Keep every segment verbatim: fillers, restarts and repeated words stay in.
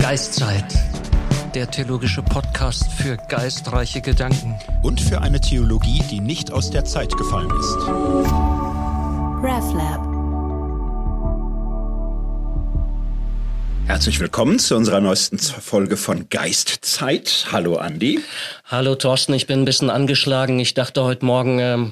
Geistzeit, der theologische Podcast für geistreiche Gedanken. Und für eine Theologie, die nicht aus der Zeit gefallen ist. RefLab. Herzlich willkommen zu unserer neuesten Folge von Geistzeit. Hallo Andi. Hallo Thorsten, ich bin ein bisschen angeschlagen. Ich dachte heute Morgen, ähm,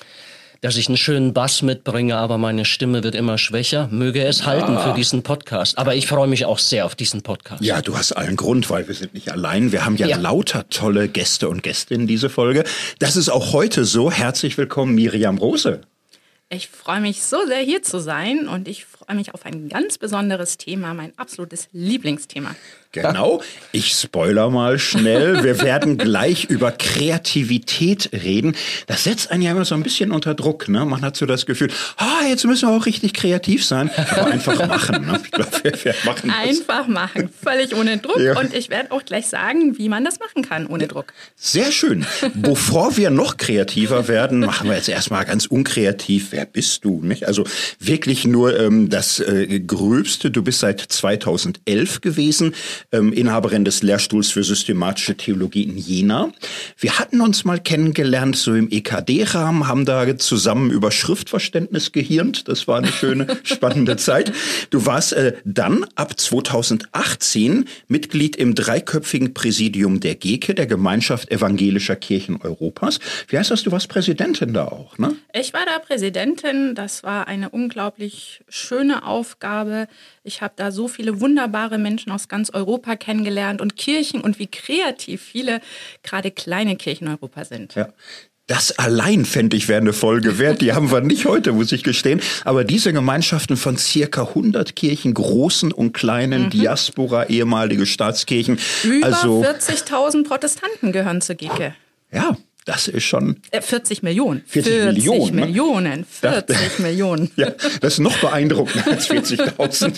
dass ich einen schönen Bass mitbringe, aber meine Stimme wird immer schwächer. Möge es ja. halten für diesen Podcast. Aber ich freue mich auch sehr auf diesen Podcast. Ja, du hast allen Grund, weil wir sind nicht allein. Wir haben ja, ja. lauter tolle Gäste und Gästinnen diese Folge. Das ist auch heute so. Herzlich willkommen, Miriam Rose. Ich freue mich so sehr, hier zu sein, und ich freue mich auf ein ganz besonderes Thema, mein absolutes Lieblingsthema. Genau, ich spoiler mal schnell. Wir werden gleich über Kreativität reden. Das setzt einen ja immer so ein bisschen unter Druck, ne? Man hat so das Gefühl, ah, jetzt müssen wir auch richtig kreativ sein. Aber einfach machen, ne? Ich glaub, wir, wir machen das. Einfach machen, völlig ohne Druck. Ja. Und ich werde auch gleich sagen, wie man das machen kann, ohne Druck. Sehr schön. Bevor wir noch kreativer werden, machen wir jetzt erstmal ganz unkreativ. Wer bist du, nicht? Also wirklich nur ähm, das äh, Gröbste. Du bist seit zweitausendelf gewesen. Ähm, Inhaberin des Lehrstuhls für systematische Theologie in Jena. Wir hatten uns mal kennengelernt, so im E K D-Rahmen, haben da zusammen über Schriftverständnis gehirnt. Das war eine schöne, spannende Zeit. Du warst äh, dann ab zweitausendachtzehn Mitglied im dreiköpfigen Präsidium der G E K E, der Gemeinschaft Evangelischer Kirchen Europas. Wie heißt das, du warst Präsidentin da auch, ne? Ich war da Präsidentin. Das war eine unglaublich schöne Aufgabe. Ich habe da so viele wunderbare Menschen aus ganz Europa kennengelernt und Kirchen und wie kreativ viele, gerade kleine Kirchen in Europa sind. Ja. Das allein, fände ich, wäre eine Folge wert. Die haben wir nicht heute, muss ich gestehen. Aber diese Gemeinschaften von circa hundert Kirchen, großen und kleinen, mhm. Diaspora, ehemalige Staatskirchen. Über also vierzigtausend Protestanten gehören zur G E K E. Ja. Das ist schon... Äh, vierzig Millionen. vierzig, vierzig Millionen. Ne? Millionen. vierzig Millionen. Ja, das ist noch beeindruckender als vierzigtausend.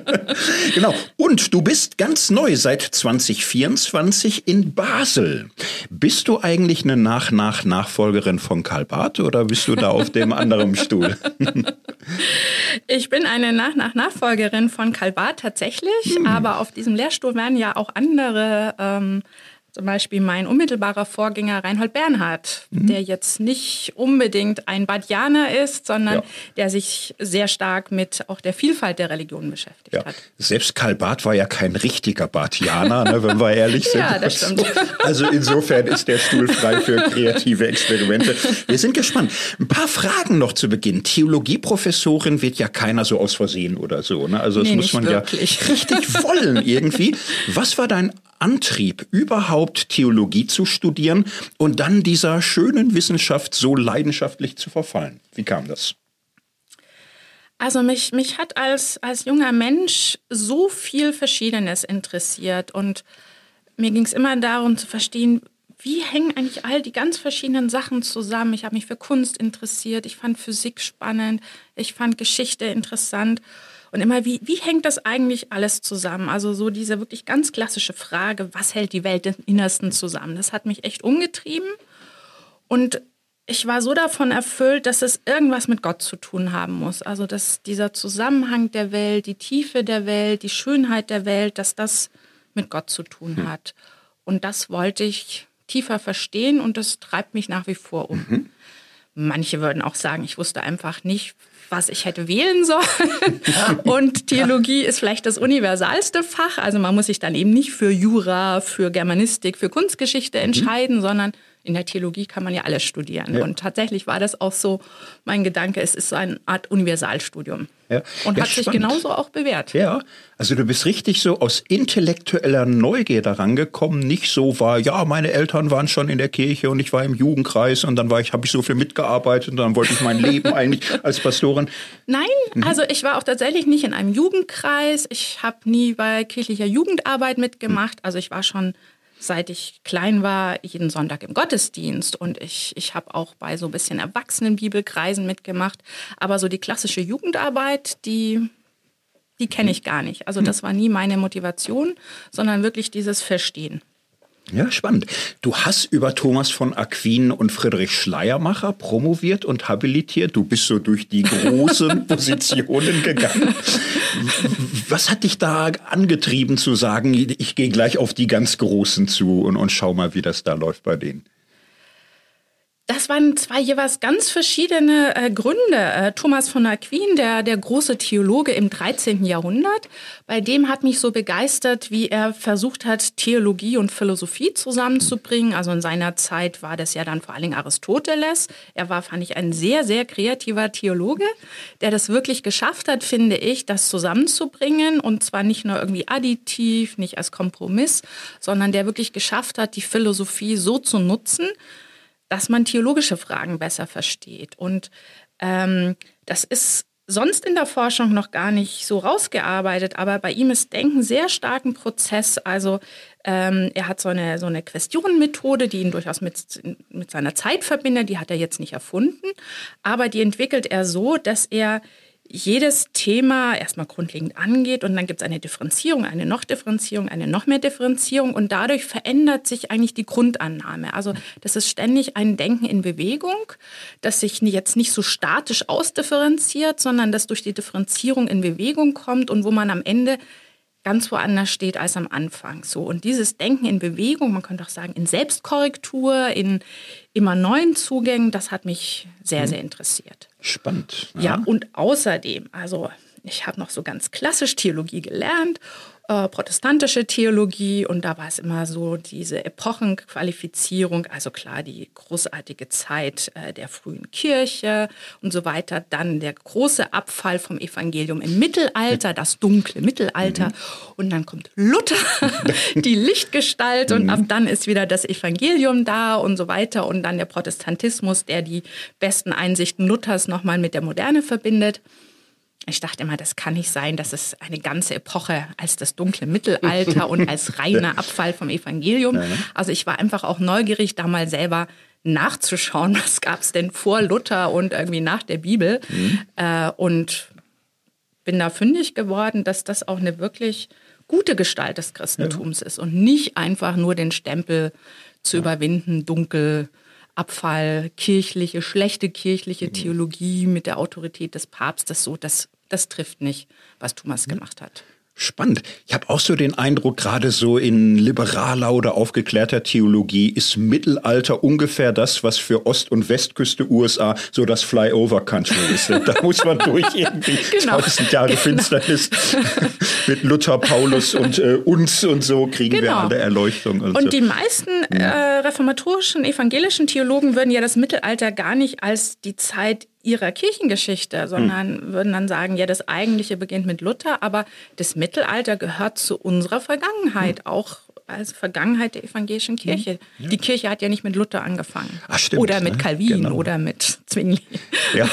Genau. Und du bist ganz neu seit zwanzig vierundzwanzig in Basel. Bist du eigentlich eine Nach-Nach-Nachfolgerin von Karl Barth oder bist du da auf dem anderen Stuhl? Ich bin eine Nach-Nach-Nachfolgerin von Karl Barth tatsächlich, hm. aber auf diesem Lehrstuhl werden ja auch andere... Ähm, Zum Beispiel mein unmittelbarer Vorgänger Reinhold Bernhard, mhm. der jetzt nicht unbedingt ein Barthianer ist, sondern ja. der sich sehr stark mit auch der Vielfalt der Religionen beschäftigt ja. hat. Selbst Karl Barth war ja kein richtiger Barthianer, ne, wenn wir ehrlich sind. Ja, das stimmt. Also insofern ist der Stuhl frei für kreative Experimente. Wir sind gespannt. Ein paar Fragen noch zu Beginn. Theologieprofessorin wird ja keiner so aus Versehen oder so. Ne? Also das nee, muss man wirklich. ja richtig wollen irgendwie. Was war dein Antrieb, überhaupt Theologie zu studieren und dann dieser schönen Wissenschaft so leidenschaftlich zu verfallen? Wie kam das? Also mich, mich hat als, als junger Mensch so viel Verschiedenes interessiert, und mir ging es immer darum zu verstehen, wie hängen eigentlich all die ganz verschiedenen Sachen zusammen. Ich habe mich für Kunst interessiert, ich fand Physik spannend, ich fand Geschichte interessant. Und immer, wie, wie hängt das eigentlich alles zusammen? Also so diese wirklich ganz klassische Frage, was hält die Welt im Innersten zusammen? Das hat mich echt umgetrieben. Und ich war so davon erfüllt, dass es irgendwas mit Gott zu tun haben muss. Also dass dieser Zusammenhang der Welt, die Tiefe der Welt, die Schönheit der Welt, dass das mit Gott zu tun hat. Und das wollte ich tiefer verstehen, und das treibt mich nach wie vor um. Mhm. Manche würden auch sagen, ich wusste einfach nicht, was ich hätte wählen sollen. Und Theologie ist vielleicht das universalste Fach. Also man muss sich dann eben nicht für Jura, für Germanistik, für Kunstgeschichte entscheiden, mhm. sondern in der Theologie kann man ja alles studieren. Ja. Und tatsächlich war das auch so mein Gedanke, es ist so eine Art Universalstudium. Ja. Und ja, hat sich spannend. genauso auch bewährt. Ja, also du bist richtig so aus intellektueller Neugier daran gekommen. Nicht so war, ja, meine Eltern waren schon in der Kirche und ich war im Jugendkreis und dann war ich, habe ich so viel mitgearbeitet und dann wollte ich mein Leben eigentlich als Pastorin. Nein, mhm. also ich war auch tatsächlich nicht in einem Jugendkreis. Ich habe nie bei kirchlicher Jugendarbeit mitgemacht. Also ich war schon, seit ich klein war, jeden Sonntag im Gottesdienst, und ich, ich habe auch bei so ein bisschen Erwachsenenbibelkreisen mitgemacht. Aber so die klassische Jugendarbeit, die, die kenne ich gar nicht. Also das war nie meine Motivation, sondern wirklich dieses Verstehen. Ja, spannend. Du hast über Thomas von Aquin und Friedrich Schleiermacher promoviert und habilitiert. Du bist so durch die großen Positionen gegangen. Was hat dich da angetrieben zu sagen, ich gehe gleich auf die ganz Großen zu und, und schau mal, wie das da läuft bei denen? Das waren zwei jeweils ganz verschiedene äh, Gründe. Äh, Thomas von Aquin, der, der große Theologe im dreizehnten Jahrhundert, bei dem hat mich so begeistert, wie er versucht hat, Theologie und Philosophie zusammenzubringen. Also in seiner Zeit war das ja dann vor allen Dingen Aristoteles. Er war, fand ich, ein sehr, sehr kreativer Theologe, der das wirklich geschafft hat, finde ich, das zusammenzubringen. Und zwar nicht nur irgendwie additiv, nicht als Kompromiss, sondern der wirklich geschafft hat, die Philosophie so zu nutzen, dass man theologische Fragen besser versteht. Und ähm, das ist sonst in der Forschung noch gar nicht so rausgearbeitet, aber bei ihm ist Denken sehr stark ein Prozess. Also ähm, er hat so eine, so eine Questionenmethode, die ihn durchaus mit, mit seiner Zeit verbindet. Die hat er jetzt nicht erfunden, aber die entwickelt er so, dass er jedes Thema erstmal grundlegend angeht und dann gibt es eine Differenzierung, eine Noch-Differenzierung, eine noch mehr Differenzierung und dadurch verändert sich eigentlich die Grundannahme. Also das ist ständig ein Denken in Bewegung, das sich jetzt nicht so statisch ausdifferenziert, sondern das durch die Differenzierung in Bewegung kommt und wo man am Ende ganz woanders steht als am Anfang. So. Und dieses Denken in Bewegung, man könnte auch sagen in Selbstkorrektur, in immer neuen Zugängen, das hat mich sehr, sehr interessiert. Spannend. Ja, ja und außerdem, also ich habe noch so ganz klassisch Theologie gelernt, äh, protestantische Theologie und da war es immer so diese Epochenqualifizierung, also klar die großartige Zeit äh, der frühen Kirche und so weiter, dann der große Abfall vom Evangelium im Mittelalter, das dunkle Mittelalter mhm. und dann kommt Luther, die Lichtgestalt und mhm. ab dann ist wieder das Evangelium da und so weiter und dann der Protestantismus, der die besten Einsichten Luthers nochmal mit der Moderne verbindet. Ich dachte immer, das kann nicht sein, dass es eine ganze Epoche als das dunkle Mittelalter und als reiner Abfall vom Evangelium. Also ich war einfach auch neugierig, da mal selber nachzuschauen, was gab es denn vor Luther und irgendwie nach der Bibel. Mhm. Äh, und bin da fündig geworden, dass das auch eine wirklich gute Gestalt des Christentums ja. ist und nicht einfach nur den Stempel zu ja. überwinden, dunkel, Abfall, kirchliche, schlechte kirchliche Theologie mit der Autorität des Papstes, so, das, das trifft nicht, was Thomas gemacht hat. Spannend. Ich habe auch so den Eindruck, gerade so in liberaler oder aufgeklärter Theologie ist Mittelalter ungefähr das, was für Ost- und Westküste U S A so das Flyover-Country ist. Da muss man durch irgendwie genau. tausend Jahre genau. Finsternis mit Luther, Paulus und äh, uns und so kriegen genau. wir alle Erleuchtung. Und, und so. die meisten äh, reformatorischen, evangelischen Theologen würden ja das Mittelalter gar nicht als die Zeit ihrer Kirchengeschichte, sondern hm. würden dann sagen, ja, das Eigentliche beginnt mit Luther, aber das Mittelalter gehört zu unserer Vergangenheit, hm. auch als Vergangenheit der evangelischen Kirche. Hm. Ja. Die Kirche hat ja nicht mit Luther angefangen. Ach, stimmt, oder mit ne? Calvin Genau. oder mit Zwingli. Ja.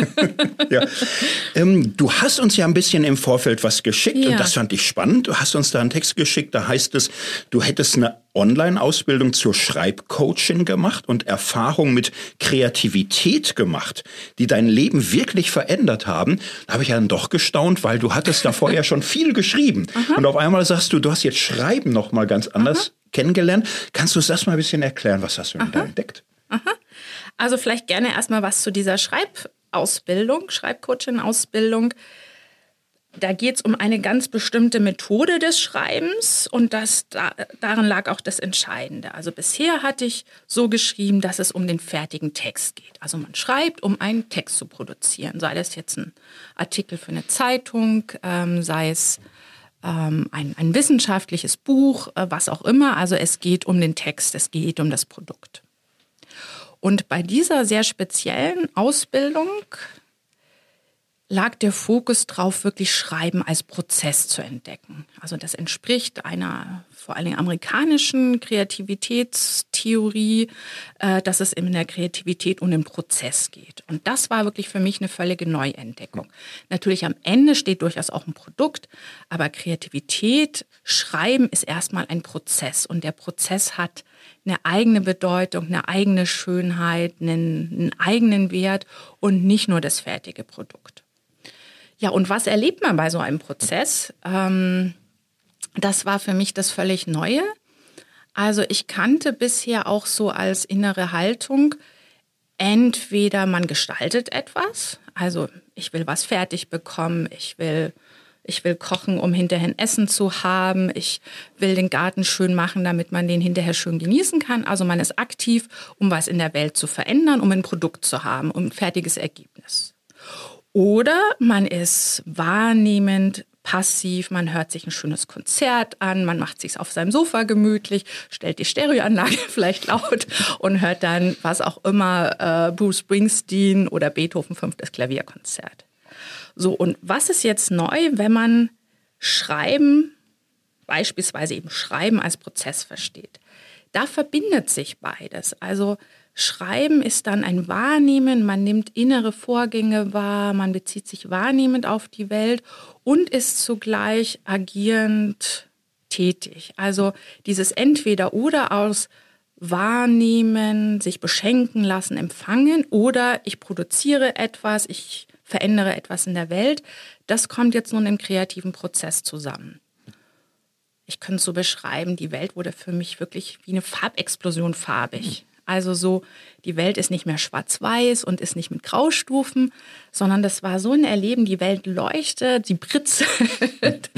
ja. Ähm, du hast uns ja ein bisschen im Vorfeld was geschickt ja. und das fand ich spannend. Du hast uns da einen Text geschickt, da heißt es, du hättest eine Online-Ausbildung zur Schreibcoaching gemacht und Erfahrung mit Kreativität gemacht, die dein Leben wirklich verändert haben. Da habe ich ja dann doch gestaunt, weil du hattest davor ja schon viel geschrieben. Aha. Und auf einmal sagst du, du hast jetzt Schreiben noch mal ganz anders Aha. kennengelernt. Kannst du uns das mal ein bisschen erklären? Was hast du denn Aha. da entdeckt? Aha. Also vielleicht gerne erstmal was zu dieser Schreibausbildung, Schreibcoaching-Ausbildung. Da geht es um eine ganz bestimmte Methode des Schreibens und das, da, darin lag auch das Entscheidende. Also bisher hatte ich so geschrieben, dass es um den fertigen Text geht. Also man schreibt, um einen Text zu produzieren. Sei das jetzt ein Artikel für eine Zeitung, ähm, sei es ähm, ein, ein wissenschaftliches Buch, äh, was auch immer. Also es geht um den Text, es geht um das Produkt. Und bei dieser sehr speziellen Ausbildung lag der Fokus drauf, wirklich Schreiben als Prozess zu entdecken. Also das entspricht einer vor allen Dingen amerikanischen Kreativitätstheorie, äh, dass es in der Kreativität um den Prozess geht. Und das war wirklich für mich eine völlige Neuentdeckung. Natürlich am Ende steht durchaus auch ein Produkt, aber Kreativität, Schreiben ist erstmal ein Prozess. Und der Prozess hat eine eigene Bedeutung, eine eigene Schönheit, einen, einen eigenen Wert und nicht nur das fertige Produkt. Ja, und was erlebt man bei so einem Prozess? Ähm, das war für mich das völlig Neue. Also ich kannte bisher auch so als innere Haltung, entweder man gestaltet etwas, also ich will was fertig bekommen, ich will Ich will kochen, um hinterher ein Essen zu haben. Ich will den Garten schön machen, damit man den hinterher schön genießen kann. Also man ist aktiv, um was in der Welt zu verändern, um ein Produkt zu haben, um ein fertiges Ergebnis. Oder man ist wahrnehmend, passiv, man hört sich ein schönes Konzert an, man macht sich auf seinem Sofa gemütlich, stellt die Stereoanlage vielleicht laut und hört dann, was auch immer, äh, Bruce Springsteen oder Beethoven fünftes Klavierkonzert. So, und was ist jetzt neu, wenn man Schreiben, beispielsweise eben Schreiben als Prozess versteht? Da verbindet sich beides. Also Schreiben ist dann ein Wahrnehmen, man nimmt innere Vorgänge wahr, man bezieht sich wahrnehmend auf die Welt und ist zugleich agierend tätig. Also dieses Entweder-Oder aus Wahrnehmen, sich beschenken lassen, empfangen oder ich produziere etwas, ich verändere etwas in der Welt, das kommt jetzt nun im kreativen Prozess zusammen. Ich könnte es so beschreiben, die Welt wurde für mich wirklich wie eine Farbexplosion farbig. Also so, die Welt ist nicht mehr schwarz-weiß und ist nicht mit Graustufen, sondern das war so ein Erleben, die Welt leuchtet, sie britzelt,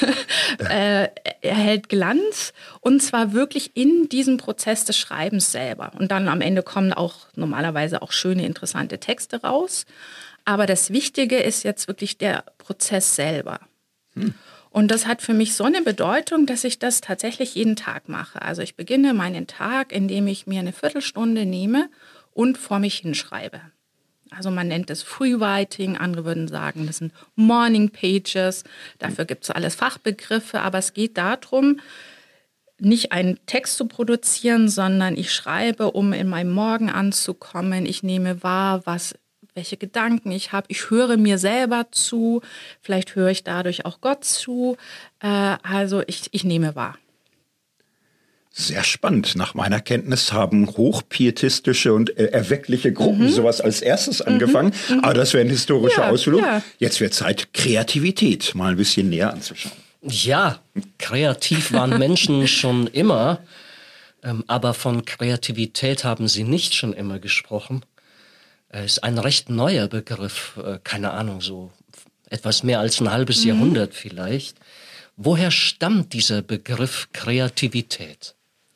äh, erhält Glanz und zwar wirklich in diesem Prozess des Schreibens selber. Und dann am Ende kommen auch normalerweise auch schöne, interessante Texte raus. Aber das Wichtige ist jetzt wirklich der Prozess selber. Hm. Und das hat für mich so eine Bedeutung, dass ich das tatsächlich jeden Tag mache. Also ich beginne meinen Tag, indem ich mir eine Viertelstunde nehme und vor mich hinschreibe. Also man nennt es Freewriting, andere würden sagen, das sind Morning Pages. Dafür gibt es alles Fachbegriffe, aber es geht darum, nicht einen Text zu produzieren, sondern ich schreibe, um in meinem Morgen anzukommen. Ich nehme wahr, was welche Gedanken ich habe. Ich höre mir selber zu, vielleicht höre ich dadurch auch Gott zu. Äh, also ich, ich nehme wahr. Sehr spannend. Nach meiner Kenntnis haben hochpietistische und äh, erweckliche Gruppen mhm. sowas als erstes angefangen. Mhm. Aber das wäre eine historische ja, Ausflug. Ja. Jetzt wird Zeit, Kreativität mal ein bisschen näher anzuschauen. Ja, kreativ waren Menschen schon immer. Ähm, aber von Kreativität haben sie nicht schon immer gesprochen. Ist ein recht neuer Begriff, keine Ahnung, so etwas mehr als ein halbes mhm. Jahrhundert vielleicht. Woher stammt dieser Begriff Kreativität?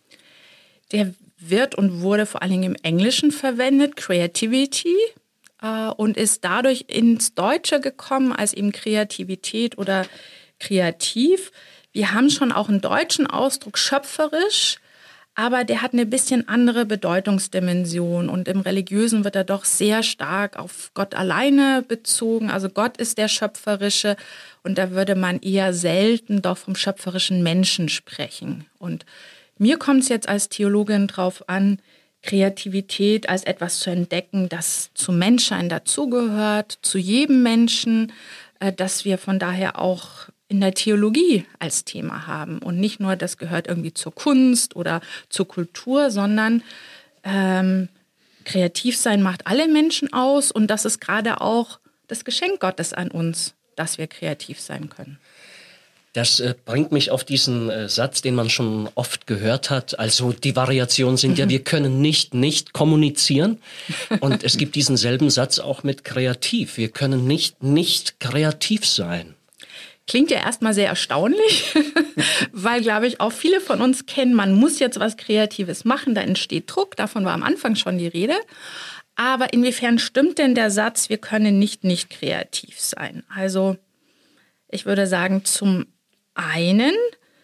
Der wird und wurde vor allen Dingen im Englischen verwendet, Creativity, äh, und ist dadurch ins Deutsche gekommen als eben Kreativität oder kreativ. Wir haben schon auch einen deutschen Ausdruck, schöpferisch, aber der hat eine bisschen andere Bedeutungsdimension und im Religiösen wird er doch sehr stark auf Gott alleine bezogen. Also Gott ist der Schöpferische und da würde man eher selten doch vom schöpferischen Menschen sprechen. Und mir kommt es jetzt als Theologin drauf an, Kreativität als etwas zu entdecken, das zum Menschsein dazugehört, zu jedem Menschen, dass wir von daher auch in der Theologie als Thema haben. Und nicht nur, das gehört irgendwie zur Kunst oder zur Kultur, sondern ähm, kreativ sein macht alle Menschen aus. Und das ist gerade auch das Geschenk Gottes an uns, dass wir kreativ sein können. Das äh, bringt mich auf diesen äh, Satz, den man schon oft gehört hat. Also die Variationen sind ja, wir können nicht nicht kommunizieren. Und es gibt diesen selben Satz auch mit kreativ. Wir können nicht nicht kreativ sein. Klingt ja erstmal sehr erstaunlich, weil, glaube ich, auch viele von uns kennen, man muss jetzt was Kreatives machen, da entsteht Druck, davon war am Anfang schon die Rede. Aber inwiefern stimmt denn der Satz, wir können nicht nicht kreativ sein? Also ich würde sagen, zum einen,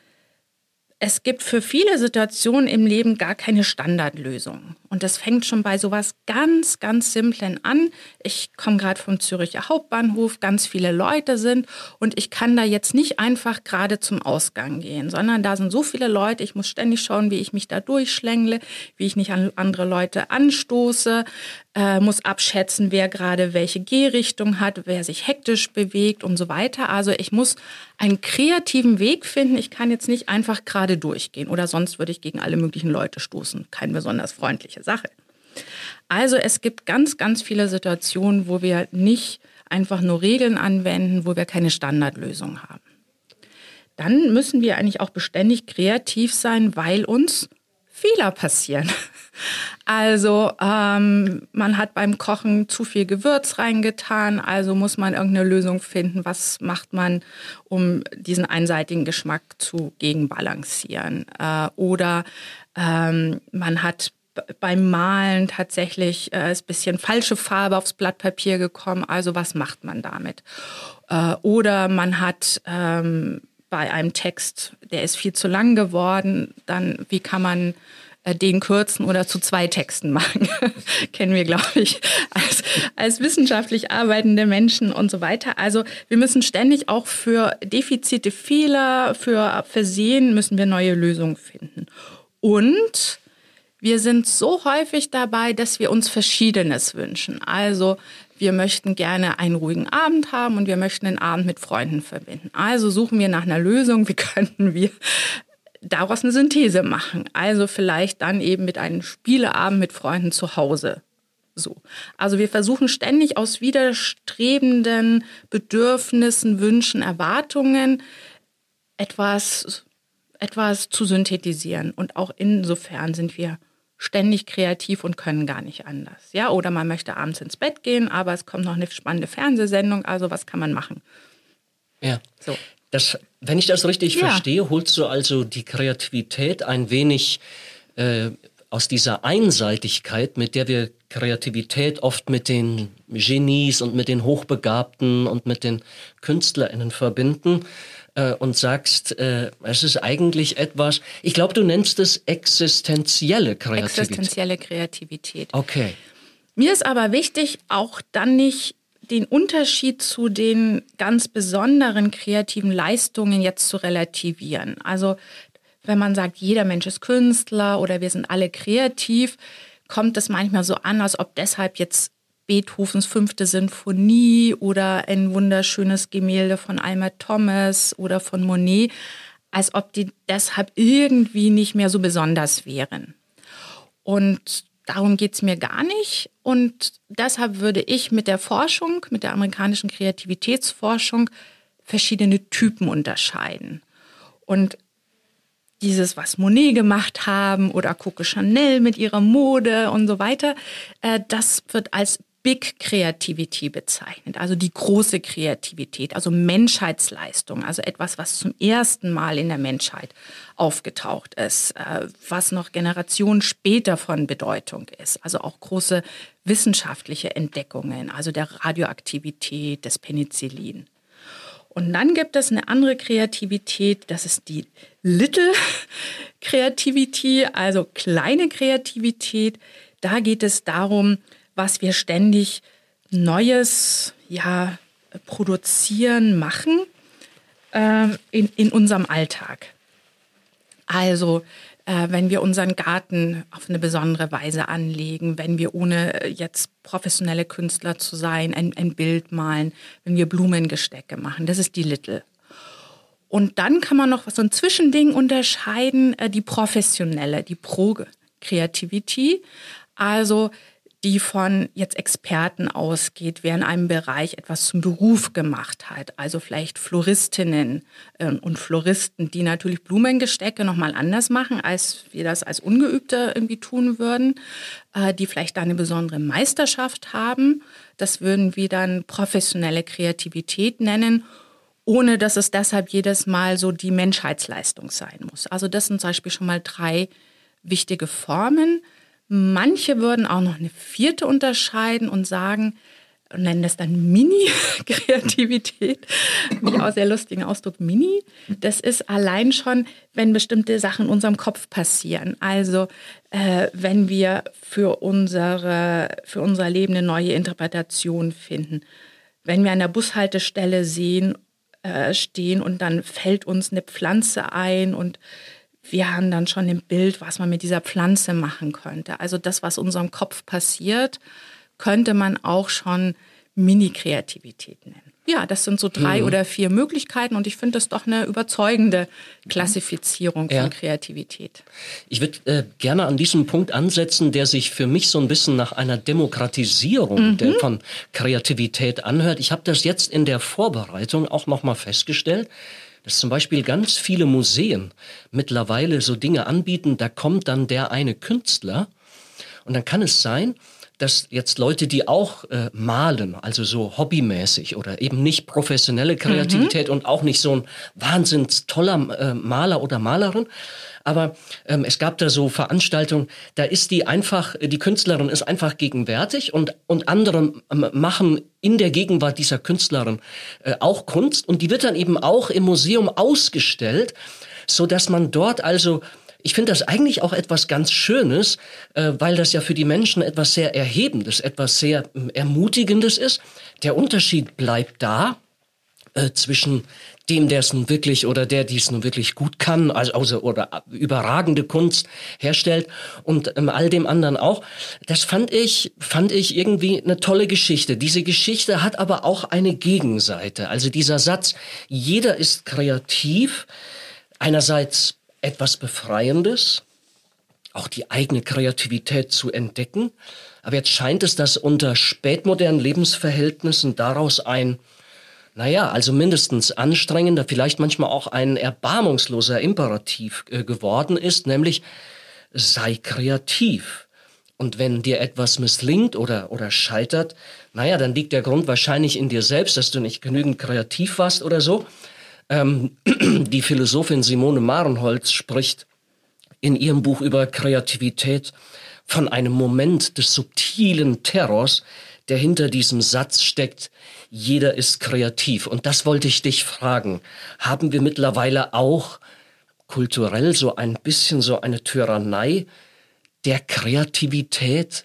es gibt für viele Situationen im Leben gar keine Standardlösung. Und das fängt schon bei sowas ganz, ganz Simplen an. Ich komme gerade vom Züricher Hauptbahnhof, ganz viele Leute sind und ich kann da jetzt nicht einfach gerade zum Ausgang gehen, sondern da sind so viele Leute, ich muss ständig schauen, wie ich mich da durchschlängle, wie ich nicht an andere Leute anstoße, äh, muss abschätzen, wer gerade welche Gehrichtung hat, wer sich hektisch bewegt und so weiter. Also ich muss einen kreativen Weg finden. Ich kann jetzt nicht einfach gerade durchgehen oder sonst würde ich gegen alle möglichen Leute stoßen. Kein besonders freundlicher Sache. Also es gibt ganz, ganz viele Situationen, wo wir nicht einfach nur Regeln anwenden, wo wir keine Standardlösung haben. Dann müssen wir eigentlich auch beständig kreativ sein, weil uns Fehler passieren. Also ähm, man hat beim Kochen zu viel Gewürz reingetan, also muss man irgendeine Lösung finden. Was macht man, um diesen einseitigen Geschmack zu gegenbalancieren? Äh, oder ähm, man hat beim Malen tatsächlich äh, ist ein bisschen falsche Farbe aufs Blatt Papier gekommen, also was macht man damit? Äh, oder man hat ähm, bei einem Text, der ist viel zu lang geworden, dann wie kann man äh, den kürzen oder zu zwei Texten machen? Kennen wir, glaube ich, als, als wissenschaftlich arbeitende Menschen und so weiter. Also wir müssen ständig auch für Defizite, Fehler, für Versehen müssen wir neue Lösungen finden. Und wir sind so häufig dabei, dass wir uns Verschiedenes wünschen. Also wir möchten gerne einen ruhigen Abend haben und wir möchten den Abend mit Freunden verbinden. Also suchen wir nach einer Lösung, wie könnten wir daraus eine Synthese machen. Also vielleicht dann eben mit einem Spieleabend mit Freunden zu Hause. So. Also wir versuchen ständig aus widerstrebenden Bedürfnissen, Wünschen, Erwartungen etwas, etwas zu synthetisieren. Und auch insofern sind wir ständig kreativ und können gar nicht anders. Ja, oder man möchte abends ins Bett gehen, aber es kommt noch eine spannende Fernsehsendung, also was kann man machen? Ja, so. Das, wenn ich das richtig ja. verstehe, holst du also die Kreativität ein wenig äh, aus dieser Einseitigkeit, mit der wir Kreativität oft mit den Genies und mit den Hochbegabten und mit den KünstlerInnen verbinden, und sagst, äh, es ist eigentlich etwas, ich glaube, du nennst es existenzielle Kreativität. Existenzielle Kreativität. Okay. Mir ist aber wichtig, auch dann nicht den Unterschied zu den ganz besonderen kreativen Leistungen jetzt zu relativieren. Also wenn man sagt, jeder Mensch ist Künstler oder wir sind alle kreativ, kommt es manchmal so an, als ob deshalb jetzt Beethovens fünfte Sinfonie oder ein wunderschönes Gemälde von Alma Thomas oder von Monet, als ob die deshalb irgendwie nicht mehr so besonders wären. Und darum geht es mir gar nicht. Und deshalb würde ich mit der Forschung, mit der amerikanischen Kreativitätsforschung, verschiedene Typen unterscheiden. Und dieses, was Monet gemacht haben oder Coco Chanel mit ihrer Mode und so weiter, äh, das wird als Big Creativity bezeichnet, also die große Kreativität, also Menschheitsleistung, also etwas, was zum ersten Mal in der Menschheit aufgetaucht ist, äh, was noch Generationen später von Bedeutung ist, also auch große wissenschaftliche Entdeckungen, also der Radioaktivität, des Penicillin. Und dann gibt es eine andere Kreativität, das ist die Little Creativity, also kleine Kreativität. Da geht es darum, was wir ständig Neues ja, produzieren, machen äh, in, in unserem Alltag. Also äh, wenn wir unseren Garten auf eine besondere Weise anlegen, wenn wir ohne jetzt professionelle Künstler zu sein, ein, ein Bild malen, wenn wir Blumengestecke machen, das ist die Little. Und dann kann man noch so ein Zwischending unterscheiden, äh, die professionelle, die Pro-Kreativity, also die von jetzt Experten ausgeht, wer in einem Bereich etwas zum Beruf gemacht hat. Also vielleicht Floristinnen äh, und Floristen, die natürlich Blumengestecke nochmal anders machen, als wir das als Ungeübte irgendwie tun würden, äh, die vielleicht da eine besondere Meisterschaft haben. Das würden wir dann professionelle Kreativität nennen, ohne dass es deshalb jedes Mal so die Menschheitsleistung sein muss. Also das sind zum Beispiel schon mal drei wichtige Formen. Manche würden auch noch eine vierte unterscheiden und sagen, und nennen das dann Mini-Kreativität. Finde ich auch sehr lustigen Ausdruck, Mini. Das ist allein schon, wenn bestimmte Sachen in unserem Kopf passieren. Also äh, wenn wir für unsere, für unser Leben eine neue Interpretation finden. Wenn wir an der Bushaltestelle sehen, äh, stehen und dann fällt uns eine Pflanze ein und wir haben dann schon ein Bild, was man mit dieser Pflanze machen könnte. Also das, was in unserem Kopf passiert, könnte man auch schon Mini-Kreativität nennen. Ja, das sind so drei mhm. oder vier Möglichkeiten und ich finde das doch eine überzeugende Klassifizierung ja. von Kreativität. Ich würde äh, gerne an diesem Punkt ansetzen, der sich für mich so ein bisschen nach einer Demokratisierung mhm. der, von Kreativität anhört. Ich habe das jetzt in der Vorbereitung auch nochmal festgestellt, dass zum Beispiel ganz viele Museen mittlerweile so Dinge anbieten, da kommt dann der eine Künstler Und dann kann es sein, dass jetzt Leute, die auch äh, malen, also so hobbymäßig oder eben nicht professionelle Kreativität mhm. und auch nicht so ein wahnsinns toller äh, Maler oder Malerin, aber ähm, es gab da so Veranstaltungen, da ist die einfach, die Künstlerin ist einfach gegenwärtig und, und andere ähm, machen in der Gegenwart dieser Künstlerin äh, auch Kunst und die wird dann eben auch im Museum ausgestellt, so dass man dort also ich finde das eigentlich auch etwas ganz Schönes, äh, weil das ja für die Menschen etwas sehr Erhebendes, etwas sehr äh, Ermutigendes ist. Der Unterschied bleibt da äh, zwischen dem, der es nun wirklich oder der, die es nun wirklich gut kann, also, also oder überragende Kunst herstellt und ähm, all dem anderen auch. Das fand ich, fand ich irgendwie eine tolle Geschichte. Diese Geschichte hat aber auch eine Gegenseite. Also dieser Satz, jeder ist kreativ, einerseits etwas Befreiendes, auch die eigene Kreativität zu entdecken. Aber jetzt scheint es, dass unter spätmodernen Lebensverhältnissen daraus ein, naja, also mindestens anstrengender, vielleicht manchmal auch ein erbarmungsloser Imperativ äh, geworden ist, nämlich sei kreativ. Und wenn dir etwas misslingt oder, oder scheitert, naja, dann liegt der Grund wahrscheinlich in dir selbst, dass du nicht genügend kreativ warst oder so. Ähm, die Philosophin Simone Marenholtz spricht in ihrem Buch über Kreativität von einem Moment des subtilen Terrors, der hinter diesem Satz steckt, jeder ist kreativ. Und das wollte ich dich fragen. Haben wir mittlerweile auch kulturell so ein bisschen so eine Tyrannei der Kreativität?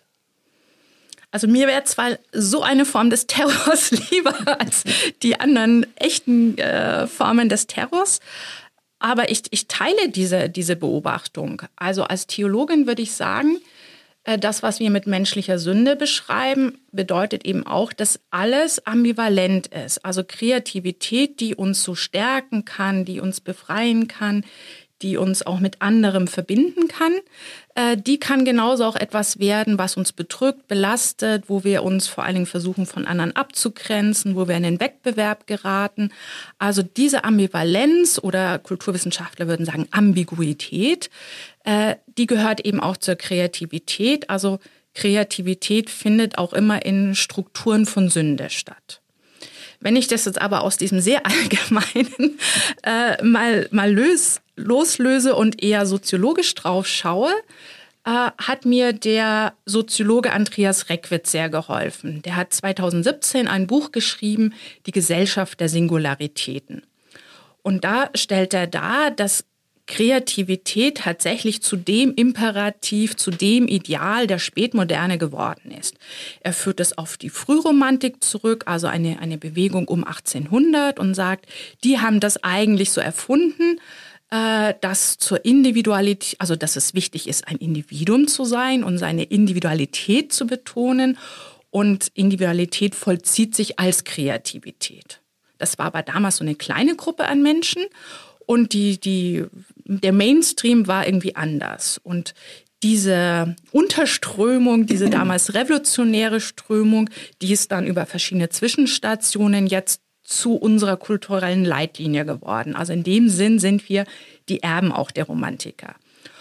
Also mir wäre zwar so eine Form des Terrors lieber als die anderen echten äh, Formen des Terrors, aber ich, ich teile diese, diese Beobachtung. Also als Theologin würde ich sagen, äh, das, was wir mit menschlicher Sünde beschreiben, bedeutet eben auch, dass alles ambivalent ist. Also Kreativität, die uns so stärken kann, die uns befreien kann, die uns auch mit anderem verbinden kann, äh, die kann genauso auch etwas werden, was uns bedrückt, belastet, wo wir uns vor allen Dingen versuchen, von anderen abzugrenzen, wo wir in den Wettbewerb geraten. Also diese Ambivalenz oder Kulturwissenschaftler würden sagen Ambiguität, äh, die gehört eben auch zur Kreativität. Also Kreativität findet auch immer in Strukturen von Sünde statt. Wenn ich das jetzt aber aus diesem sehr allgemeinen äh, mal, mal lös, loslöse und eher soziologisch drauf schaue, äh, hat mir der Soziologe Andreas Reckwitz sehr geholfen. Der hat zweitausendsiebzehn ein Buch geschrieben, Die Gesellschaft der Singularitäten. Und da stellt er dar, dass Kreativität tatsächlich zu dem Imperativ, zu dem Ideal der Spätmoderne geworden ist. Er führt es auf die Frühromantik zurück, also eine, eine Bewegung um achtzehnhundert und sagt, die haben das eigentlich so erfunden, äh, dass zur Individualität, also dass es wichtig ist, ein Individuum zu sein und seine Individualität zu betonen. Und Individualität vollzieht sich als Kreativität. Das war aber damals so eine kleine Gruppe an Menschen. Und die, die, der Mainstream war irgendwie anders. Und diese Unterströmung, diese damals revolutionäre Strömung, die ist dann über verschiedene Zwischenstationen jetzt zu unserer kulturellen Leitlinie geworden. Also in dem Sinn sind wir die Erben auch der Romantiker.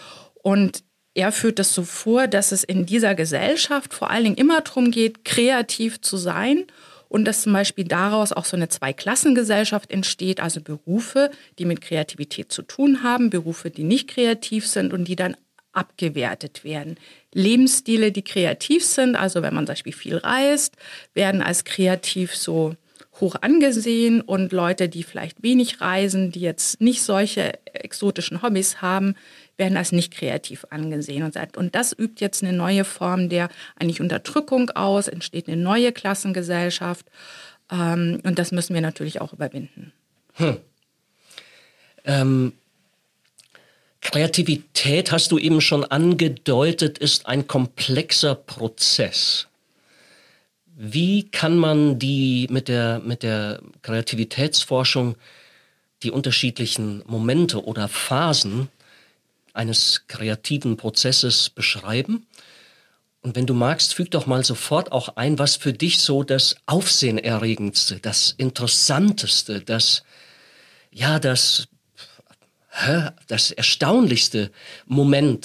Und er führt das so vor, dass es in dieser Gesellschaft vor allen Dingen immer darum geht, kreativ zu sein. Und dass zum Beispiel daraus auch so eine Zweiklassengesellschaft entsteht, also Berufe, die mit Kreativität zu tun haben, Berufe, die nicht kreativ sind und die dann abgewertet werden. Lebensstile, die kreativ sind, also wenn man zum Beispiel viel reist, werden als kreativ so hoch angesehen und Leute, die vielleicht wenig reisen, die jetzt nicht solche exotischen Hobbys haben, werden als nicht kreativ angesehen und sagt, und das übt jetzt eine neue Form der eigentlich Unterdrückung aus, entsteht eine neue Klassengesellschaft ähm, und das müssen wir natürlich auch überwinden. Hm. Ähm, Kreativität, hast du eben schon angedeutet, ist ein komplexer Prozess. Wie kann man die mit der, mit der Kreativitätsforschung die unterschiedlichen Momente oder Phasen eines kreativen Prozesses beschreiben? Und wenn du magst, füg doch mal sofort auch ein, was für dich so das Aufsehenerregendste, das Interessanteste, das, ja, das, das erstaunlichste Moment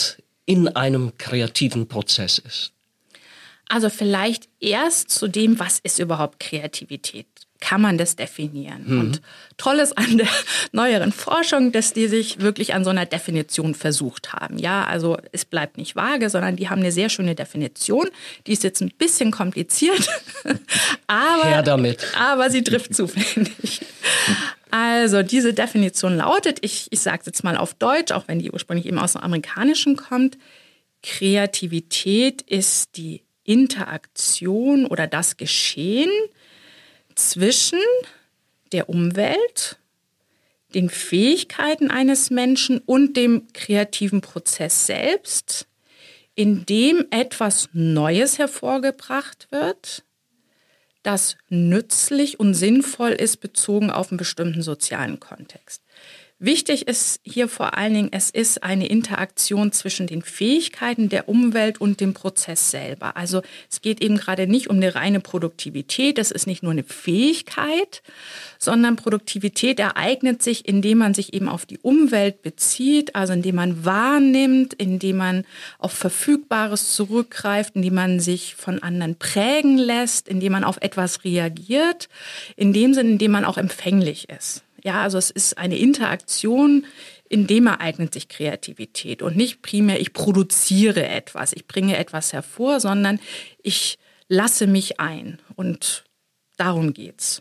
in einem kreativen Prozess ist? Also vielleicht erst zu dem, was ist überhaupt Kreativität? Kann man das definieren? Mhm. Und toll ist an der neueren Forschung, dass die sich wirklich an so einer Definition versucht haben. Ja, also es bleibt nicht vage, sondern die haben eine sehr schöne Definition. Die ist jetzt ein bisschen kompliziert, aber, her damit. aber sie trifft zu, finde ich. Also diese Definition lautet, ich, ich sage es jetzt mal auf Deutsch, auch wenn die ursprünglich eben aus dem Amerikanischen kommt, Kreativität ist die Interaktion oder das Geschehen zwischen der Umwelt, den Fähigkeiten eines Menschen und dem kreativen Prozess selbst, in dem etwas Neues hervorgebracht wird, das nützlich und sinnvoll ist, bezogen auf einen bestimmten sozialen Kontext. Wichtig ist hier vor allen Dingen, es ist eine Interaktion zwischen den Fähigkeiten der Umwelt und dem Prozess selber. Also es geht eben gerade nicht um eine reine Produktivität, das ist nicht nur eine Fähigkeit, sondern Produktivität ereignet sich, indem man sich eben auf die Umwelt bezieht, also indem man wahrnimmt, indem man auf Verfügbares zurückgreift, indem man sich von anderen prägen lässt, indem man auf etwas reagiert, in dem Sinne, indem man auch empfänglich ist. Ja, also es ist eine Interaktion, in dem ereignet sich Kreativität und nicht primär, ich produziere etwas, ich bringe etwas hervor, sondern ich lasse mich ein und darum geht's.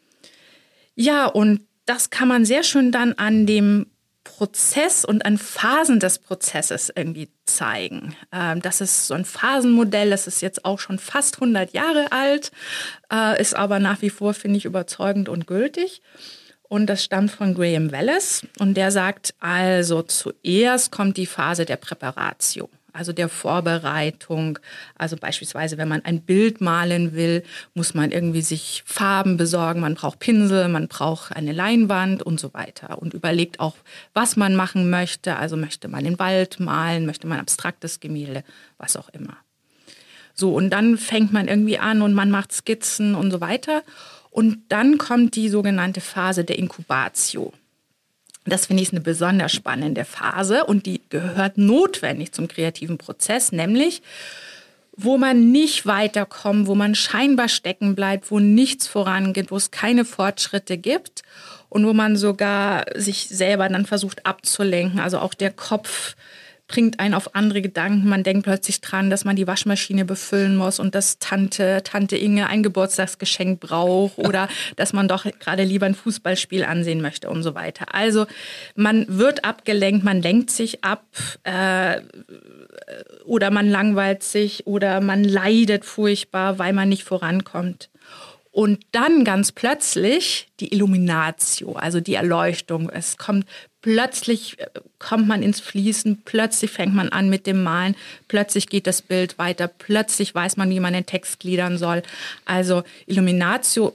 Ja, und das kann man sehr schön dann an dem Prozess und an Phasen des Prozesses irgendwie zeigen. Das ist so ein Phasenmodell, das ist jetzt auch schon fast hundert Jahre alt, ist aber nach wie vor, finde ich, überzeugend und gültig. Und das stammt von Graham Wallace und der sagt, also zuerst kommt die Phase der Präparatio, also der Vorbereitung. Also beispielsweise, wenn man ein Bild malen will, muss man irgendwie sich Farben besorgen, man braucht Pinsel, man braucht eine Leinwand und so weiter und überlegt auch, was man machen möchte. Also möchte man den Wald malen, möchte man abstraktes Gemälde, was auch immer. So, und dann fängt man irgendwie an und man macht Skizzen und so weiter. Und dann kommt die sogenannte Phase der Inkubatio. Das finde ich eine besonders spannende Phase und die gehört notwendig zum kreativen Prozess, nämlich wo man nicht weiterkommt, wo man scheinbar stecken bleibt, wo nichts vorangeht, wo es keine Fortschritte gibt und wo man sogar sich selber dann versucht abzulenken. Also auch der Kopf bringt einen auf andere Gedanken. Man denkt plötzlich dran, dass man die Waschmaschine befüllen muss und dass Tante, Tante Inge ein Geburtstagsgeschenk braucht oder dass man doch gerade lieber ein Fußballspiel ansehen möchte und so weiter. Also man wird abgelenkt, man lenkt sich ab äh, oder man langweilt sich oder man leidet furchtbar, weil man nicht vorankommt. Und dann ganz plötzlich die Illuminatio, also die Erleuchtung. Es kommt plötzlich, kommt man ins Fließen, plötzlich fängt man an mit dem Malen, plötzlich geht das Bild weiter, plötzlich weiß man, wie man den Text gliedern soll. Also Illuminatio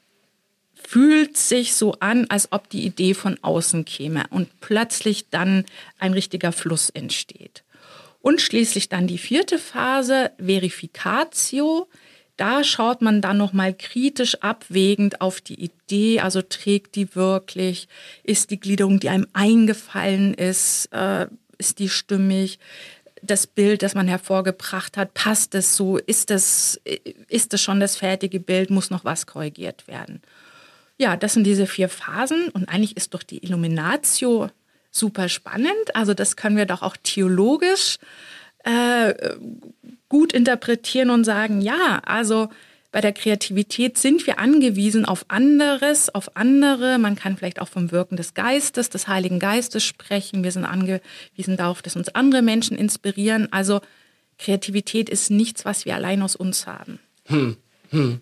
fühlt sich so an, als ob die Idee von außen käme und plötzlich dann ein richtiger Fluss entsteht. Und schließlich dann die vierte Phase, Verificatio. Da schaut man dann nochmal kritisch abwägend auf die Idee, also trägt die wirklich, ist die Gliederung, die einem eingefallen ist, äh, ist die stimmig, das Bild, das man hervorgebracht hat, passt es so, ist es, ist es schon das fertige Bild, muss noch was korrigiert werden. Ja, das sind diese vier Phasen und eigentlich ist doch die Illuminatio super spannend, also das können wir doch auch theologisch äh, gut interpretieren und sagen, ja, also bei der Kreativität sind wir angewiesen auf anderes, auf andere. Man kann vielleicht auch vom Wirken des Geistes, des Heiligen Geistes sprechen. Wir sind angewiesen darauf, dass uns andere Menschen inspirieren. Also Kreativität ist nichts, was wir allein aus uns haben. Hm, hm.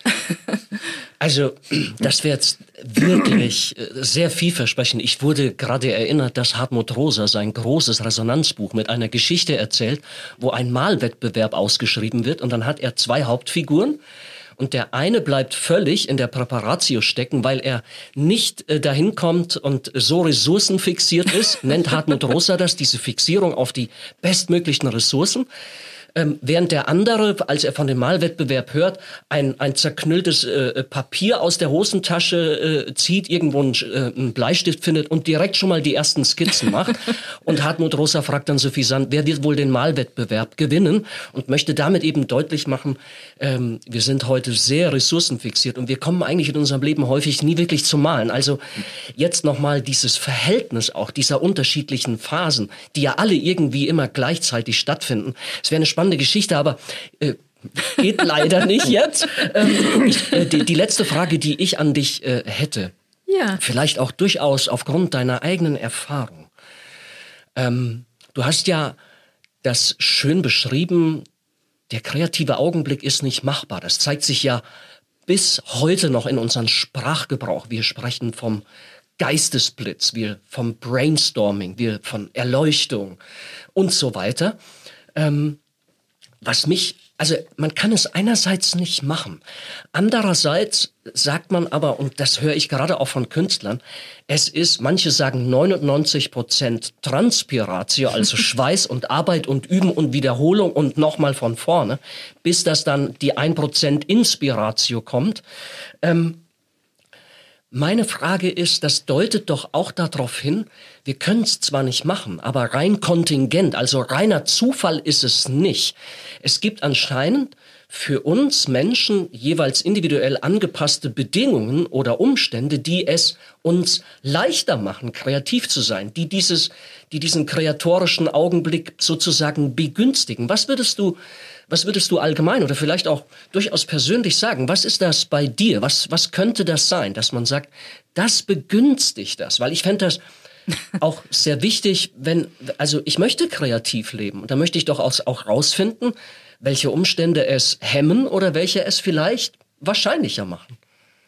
Also, das wäre jetzt wirklich sehr vielversprechend. Ich wurde gerade erinnert, dass Hartmut Rosa sein großes Resonanzbuch mit einer Geschichte erzählt, wo ein Malwettbewerb ausgeschrieben wird und dann hat er zwei Hauptfiguren. Und der eine bleibt völlig in der Präparatio stecken, weil er nicht äh, dahin kommt und so ressourcenfixiert ist, nennt Hartmut Rosa das, diese Fixierung auf die bestmöglichen Ressourcen. ähm, während der andere, als er von dem Malwettbewerb hört, ein, ein zerknülltes äh, Papier aus der Hosentasche äh, zieht, irgendwo einen, äh, einen Bleistift findet und direkt schon mal die ersten Skizzen macht. Und Hartmut Rosa fragt dann Sophie Sand, wer wird wohl den Malwettbewerb gewinnen? Und möchte damit eben deutlich machen, ähm, wir sind heute sehr ressourcenfixiert und wir kommen eigentlich in unserem Leben häufig nie wirklich zum Malen. Also jetzt nochmal dieses Verhältnis auch dieser unterschiedlichen Phasen, die ja alle irgendwie immer gleichzeitig stattfinden. Es wäre eine spannende Geschichte, aber äh, geht leider nicht jetzt. Ähm, ich, äh, die, die letzte Frage, die ich an dich äh, hätte, ja. vielleicht auch durchaus aufgrund deiner eigenen Erfahrung. Ähm, du hast ja das schön beschrieben, der kreative Augenblick ist nicht machbar. Das zeigt sich ja bis heute noch in unserem Sprachgebrauch. Wir sprechen vom Geistesblitz, wir vom Brainstorming, wir von Erleuchtung und so weiter. Ähm, was mich, also man kann es einerseits nicht machen. Andererseits sagt man aber, und das höre ich gerade auch von Künstlern, es ist, manche sagen neunundneunzig Prozent Transpiratio, also Schweiß und Arbeit und Üben und Wiederholung und nochmal von vorne, bis das dann die ein Prozent Inspiratio kommt. Ähm, Meine Frage ist, das deutet doch auch darauf hin, wir können es zwar nicht machen, aber rein kontingent, also reiner Zufall ist es nicht. Es gibt anscheinend für uns Menschen jeweils individuell angepasste Bedingungen oder Umstände, die es uns leichter machen, kreativ zu sein, die dieses, die diesen kreatorischen Augenblick sozusagen begünstigen. Was würdest du Was würdest du allgemein oder vielleicht auch durchaus persönlich sagen? Was ist das bei dir? Was, was könnte das sein, dass man sagt, das begünstigt das? Weil ich fände das auch sehr wichtig, wenn, also ich möchte kreativ leben und da möchte ich doch auch, auch rausfinden, welche Umstände es hemmen oder welche es vielleicht wahrscheinlicher machen.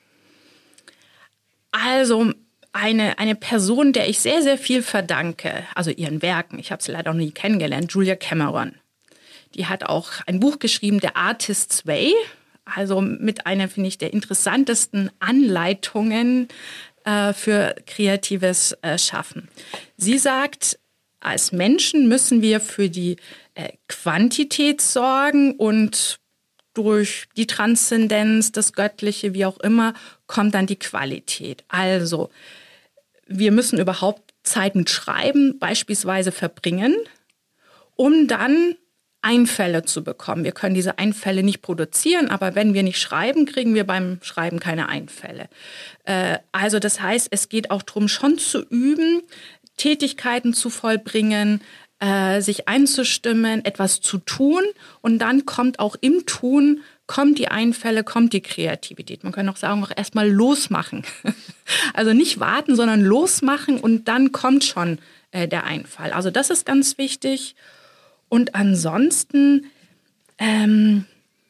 Also eine, eine Person, der ich sehr, sehr viel verdanke, also ihren Werken, ich habe sie leider noch nie kennengelernt, Julia Cameron. Die hat auch ein Buch geschrieben, The Artist's Way, also mit einer, finde ich, der interessantesten Anleitungen äh, für kreatives äh, Schaffen. Sie sagt, als Menschen müssen wir für die äh, Quantität sorgen und durch die Transzendenz, das Göttliche, wie auch immer, kommt dann die Qualität. Also wir müssen überhaupt Zeit mit Schreiben beispielsweise verbringen, um dann Einfälle zu bekommen. Wir können diese Einfälle nicht produzieren, aber wenn wir nicht schreiben, kriegen wir beim Schreiben keine Einfälle. Äh, also das heißt, es geht auch darum, schon zu üben, Tätigkeiten zu vollbringen, äh, sich einzustimmen, etwas zu tun und dann kommt auch im Tun, kommt die Einfälle, kommt die Kreativität. Man kann auch sagen, auch erstmal losmachen. Also nicht warten, sondern losmachen und dann kommt schon äh, der Einfall. Also das ist ganz wichtig. Und ansonsten ähm,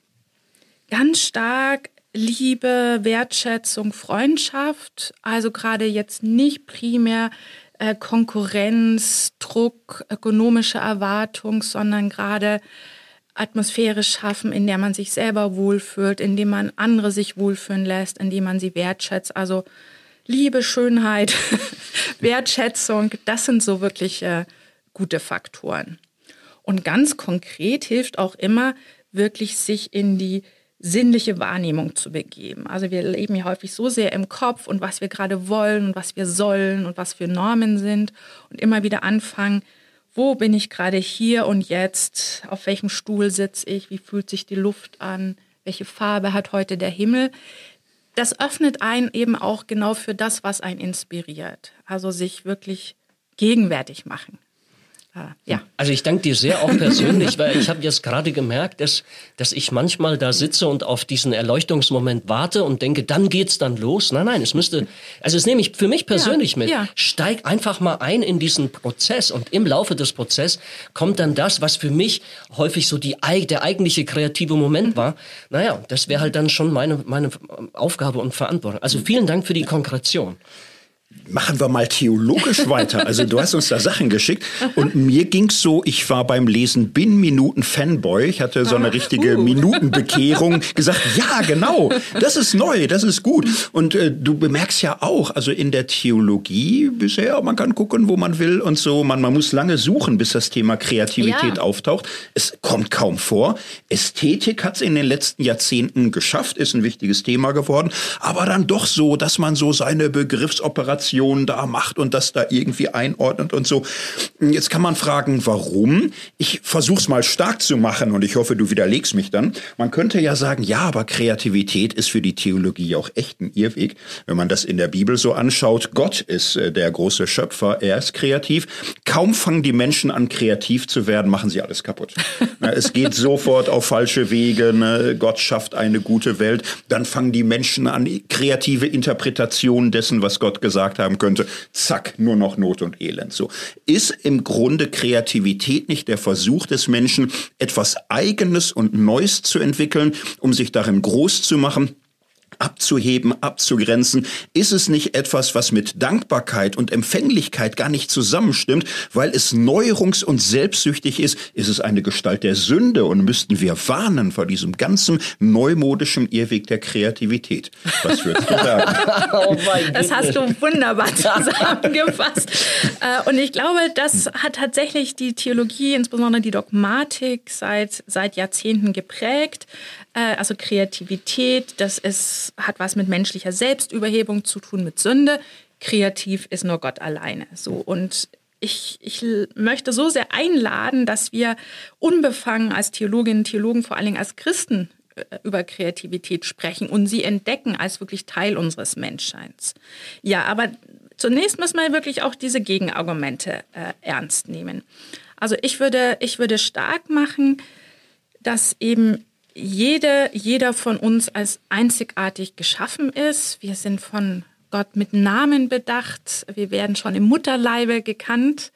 ganz stark Liebe, Wertschätzung, Freundschaft. Also gerade jetzt nicht primär äh, Konkurrenz, Druck, ökonomische Erwartung, sondern gerade Atmosphäre schaffen, in der man sich selber wohlfühlt, in dem man andere sich wohlfühlen lässt, in dem man sie wertschätzt. Also Liebe, Schönheit, Wertschätzung, das sind so wirklich äh, gute Faktoren. Und ganz konkret hilft auch immer, wirklich sich in die sinnliche Wahrnehmung zu begeben. Also wir leben ja häufig so sehr im Kopf und was wir gerade wollen und was wir sollen und was für Normen sind und immer wieder anfangen, wo bin ich gerade hier und jetzt, auf welchem Stuhl sitze ich, wie fühlt sich die Luft an, welche Farbe hat heute der Himmel. Das öffnet einen eben auch genau für das, was einen inspiriert. Also sich wirklich gegenwärtig machen. Ja. Also ich danke dir sehr auch persönlich, weil ich habe jetzt gerade gemerkt, dass, dass ich manchmal da sitze und auf diesen Erleuchtungsmoment warte und denke, dann geht's dann los. Nein, nein, es müsste, also das nehme ich für mich persönlich ja, mit. Ja. Steig einfach mal ein in diesen Prozess und im Laufe des Prozesses kommt dann das, was für mich häufig so die, der eigentliche kreative Moment war. Naja, das wäre halt dann schon meine, meine Aufgabe und Verantwortung. Also vielen Dank für die Konkretion. Machen wir mal theologisch weiter. Also du hast uns da Sachen geschickt und mir ging's so, ich war beim Lesen Bin-Minuten-Fanboy. Ich hatte so eine richtige uh. Minutenbekehrung gesagt, ja genau, das ist neu, das ist gut. Und äh, du bemerkst ja auch, also in der Theologie bisher, man kann gucken, wo man will und so. Man, man muss lange suchen, bis das Thema Kreativität ja. auftaucht. Es kommt kaum vor. Ästhetik hat's in den letzten Jahrzehnten geschafft, ist ein wichtiges Thema geworden. Aber dann doch so, dass man so seine Begriffsoperation da macht und das da irgendwie einordnet und so. Jetzt kann man fragen, warum? Ich versuch's mal stark zu machen und ich hoffe, du widerlegst mich dann. Man könnte ja sagen, ja, aber Kreativität ist für die Theologie auch echt ein Irrweg. Wenn man das in der Bibel so anschaut, Gott ist der große Schöpfer, er ist kreativ. Kaum fangen die Menschen an, kreativ zu werden, machen sie alles kaputt. Es geht sofort auf falsche Wege. Ne? Gott schafft eine gute Welt. Dann fangen die Menschen an, kreative Interpretationen dessen, was Gott gesagt hat, haben könnte, zack, nur noch Not und Elend. So ist im Grunde Kreativität nicht der Versuch des Menschen, etwas Eigenes und Neues zu entwickeln, um sich darin groß zu machen, abzuheben, abzugrenzen? Ist es nicht etwas, was mit Dankbarkeit und Empfänglichkeit gar nicht zusammenstimmt, weil es neuerungs- und selbstsüchtig ist? Ist es eine Gestalt der Sünde und müssten wir warnen vor diesem ganzen neumodischen Irrweg der Kreativität? Was würdest du sagen? Oh mein das hast du wunderbar zusammengefasst. Und ich glaube, das hat tatsächlich die Theologie, insbesondere die Dogmatik, seit, seit Jahrzehnten geprägt. Also Kreativität, das ist, hat was mit menschlicher Selbstüberhebung zu tun, mit Sünde. Kreativ ist nur Gott alleine. So. Und ich, ich möchte so sehr einladen, dass wir unbefangen als Theologinnen und Theologen, vor allen Dingen als Christen, über Kreativität sprechen und sie entdecken als wirklich Teil unseres Menschseins. Ja, aber zunächst müssen wir wirklich auch diese Gegenargumente äh, ernst nehmen. Also ich würde, ich würde stark machen, dass eben Jede, jeder von uns als einzigartig geschaffen ist. Wir sind von Gott mit Namen bedacht. Wir werden schon im Mutterleibe gekannt.